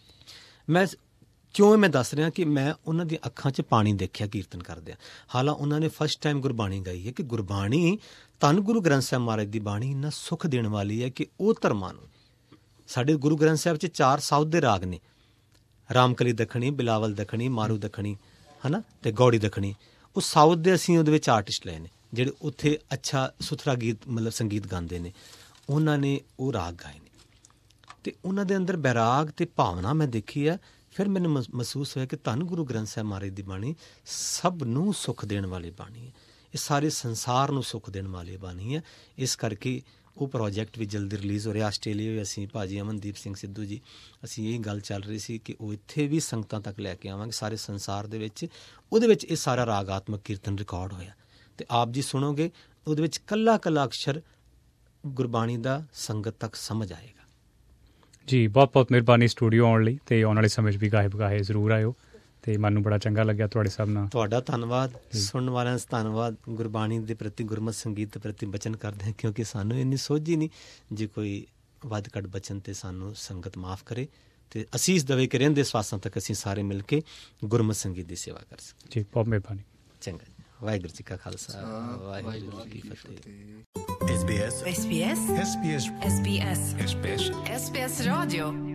ਮੈਂ ਕਿਉਂ ਮੈਂ ਦੱਸ ਰਿਹਾ ਕਿ ਮੈਂ ਉਹਨਾਂ ਦੀਆਂ ਅੱਖਾਂ 'ਚ ਪਾਣੀ ਦੇਖਿਆ ਕੀਰਤਨ ਕਰਦਿਆਂ। ਹਾਲਾਂ ਉਹਨਾਂ ਨੇ ਫਸਟ ਟਾਈਮ ਗੁਰਬਾਣੀ ਗਾਈ ਹੈ ਕਿ ਗੁਰਬਾਣੀ ਧੰਨ ਗੁਰੂ ਗ੍ਰੰਥ ਸਾਹਿਬ ਮਹਾਰਾਜ ਦੀ ਬਾਣੀ ਇੰਨਾ ਸੁੱਖ ਦੇਣ ਵਾਲੀ ਹੈ ਕਿ ਉਹ ਧਰਮਾਂ ਨੂੰ, ਸਾਡੇ ਗੁਰੂ ਗ੍ਰੰਥ ਸਾਹਿਬ 'ਚ ਚਾਰ ਸਾਊਥ ਦੇ ਰਾਗ ਨੇ, ਰਾਮਕਲੀ ਦੱਖਣੀ, ਬਿਲਾਵਲ ਦੱਖਣੀ, ਮਾਰੂ ਦੱਖਣੀ, ਹੈ ਨਾ, ਅਤੇ ਗੌੜੀ ਦੱਖਣੀ। ਉਹ ਸਾਊਥ ਦੇ ਅਸੀਂ ਉਹਦੇ ਵਿੱਚ ਆਰਟਿਸਟ ਲਏ ਨੇ ਜਿਹੜੇ ਉੱਥੇ ਅੱਛਾ ਸੁਥਰਾ ਗੀਤ ਮਤਲਬ ਸੰਗੀਤ ਗਾਉਂਦੇ ਨੇ, ਉਹਨਾਂ ਨੇ ਉਹ ਰਾਗ ਗਾਏ ਨੇ ਅਤੇ ਉਹਨਾਂ ਦੇ ਅੰਦਰ ਬੈਰਾਗ ਅਤੇ ਭਾਵਨਾ ਮੈਂ ਦੇਖੀ ਹੈ। ਫਿਰ ਮੈਨੂੰ ਮਹਿਸੂਸ ਹੋਇਆ ਕਿ ਧੰਨ ਗੁਰੂ ਗ੍ਰੰਥ ਸਾਹਿਬ ਮਹਾਰਾਜ ਦੀ ਬਾਣੀ ਸਭ ਨੂੰ ਸੁੱਖ ਦੇਣ ਵਾਲੀ ਬਾਣੀ ਹੈ, ਇਹ ਸਾਰੇ ਸੰਸਾਰ ਨੂੰ ਸੁੱਖ ਦੇਣ ਵਾਲੀ ਬਾਣੀ ਹੈ। ਇਸ ਕਰਕੇ ਉਹ ਪ੍ਰੋਜੈਕਟ ਵੀ ਜਲਦੀ ਰਿਲੀਜ਼ ਹੋ ਰਿਹਾ। ਆਸਟ੍ਰੇਲੀਆ ਵੀ ਅਸੀਂ ਭਾਜੀ ਅਮਨਦੀਪ ਸਿੰਘ ਸਿੱਧੂ ਜੀ, ਅਸੀਂ ਇਹ ਗੱਲ ਚੱਲ ਰਹੀ ਸੀ ਕਿ ਉਹ ਇੱਥੇ ਵੀ ਸੰਗਤਾਂ ਤੱਕ ਲੈ ਕੇ ਆਵਾਂਗੇ ਸਾਰੇ ਸੰਸਾਰ ਦੇ ਵਿੱਚ। ਉਹਦੇ ਵਿੱਚ ਇਹ ਸਾਰਾ ਰਾਗਾਤਮਕ ਕੀਰਤਨ ਰਿਕਾਰਡ ਹੋਇਆ ਅਤੇ ਆਪ ਜੀ ਸੁਣੋਗੇ, ਉਹਦੇ ਵਿੱਚ ਕੱਲਾ ਕੱਲਾ ਅਕਸ਼ਰ ਗੁਰਬਾਣੀ ਦਾ ਸੰਗਤ ਤੱਕ ਸਮਝ ਆਏਗਾ। ਜੀ ਬਹੁਤ ਬਹੁਤ ਮਿਹਰਬਾਨੀ ਸਟੂਡੀਓ ਆਉਣ ਲਈ, ਅਤੇ ਆਉਣ ਵਾਲੇ ਸਮੇਂ 'ਚ ਵੀ ਗਾਹੇ ਬਗਾਹੇ ਜ਼ਰੂਰ ਆਇਓ, ਅਤੇ ਮੈਨੂੰ ਬੜਾ ਚੰਗਾ ਲੱਗਿਆ ਤੁਹਾਡੇ ਸਭ ਨਾਲ। ਤੁਹਾਡਾ ਧੰਨਵਾਦ, ਸੁਣਨ ਵਾਲਿਆਂ ਦਾ ਧੰਨਵਾਦ। ਗੁਰਬਾਣੀ ਦੇ ਪ੍ਰਤੀ, ਗੁਰਮਤਿ ਸੰਗੀਤ ਦੇ ਪ੍ਰਤੀ ਬਚਨ ਕਰਦੇ ਹਾਂ, ਕਿਉਂਕਿ ਸਾਨੂੰ ਇੰਨੀ ਸੋਝ ਹੀ ਨਹੀਂ। ਜੇ ਕੋਈ ਵੱਧ ਘੱਟ ਬਚਨ ਤੇ ਸਾਨੂੰ ਸੰਗਤ ਮਾਫ਼ ਕਰੇ ਅਤੇ ਅਸੀਸ ਦੇਵੇ ਕਿ ਰਹਿੰਦੇ ਸਵਾਸਾਂ ਤੱਕ ਅਸੀਂ ਸਾਰੇ ਮਿਲ ਕੇ ਗੁਰਮਤਿ ਸੰਗੀਤ ਦੀ ਸੇਵਾ ਕਰ ਸਕੀਏ। ਜੀ ਬਹੁਤ ਮਿਹਰਬਾਨੀ। ਚੰਗਾ ਜੀ, ਵਾਹਿਗੁਰੂ ਜੀ ਕਾ ਖਾਲਸਾ, ਵਾਹਿਗੁਰੂ ਜੀ ਕੀ ਫਤਿਹ। S B S S B S S B S S B S S B S Radio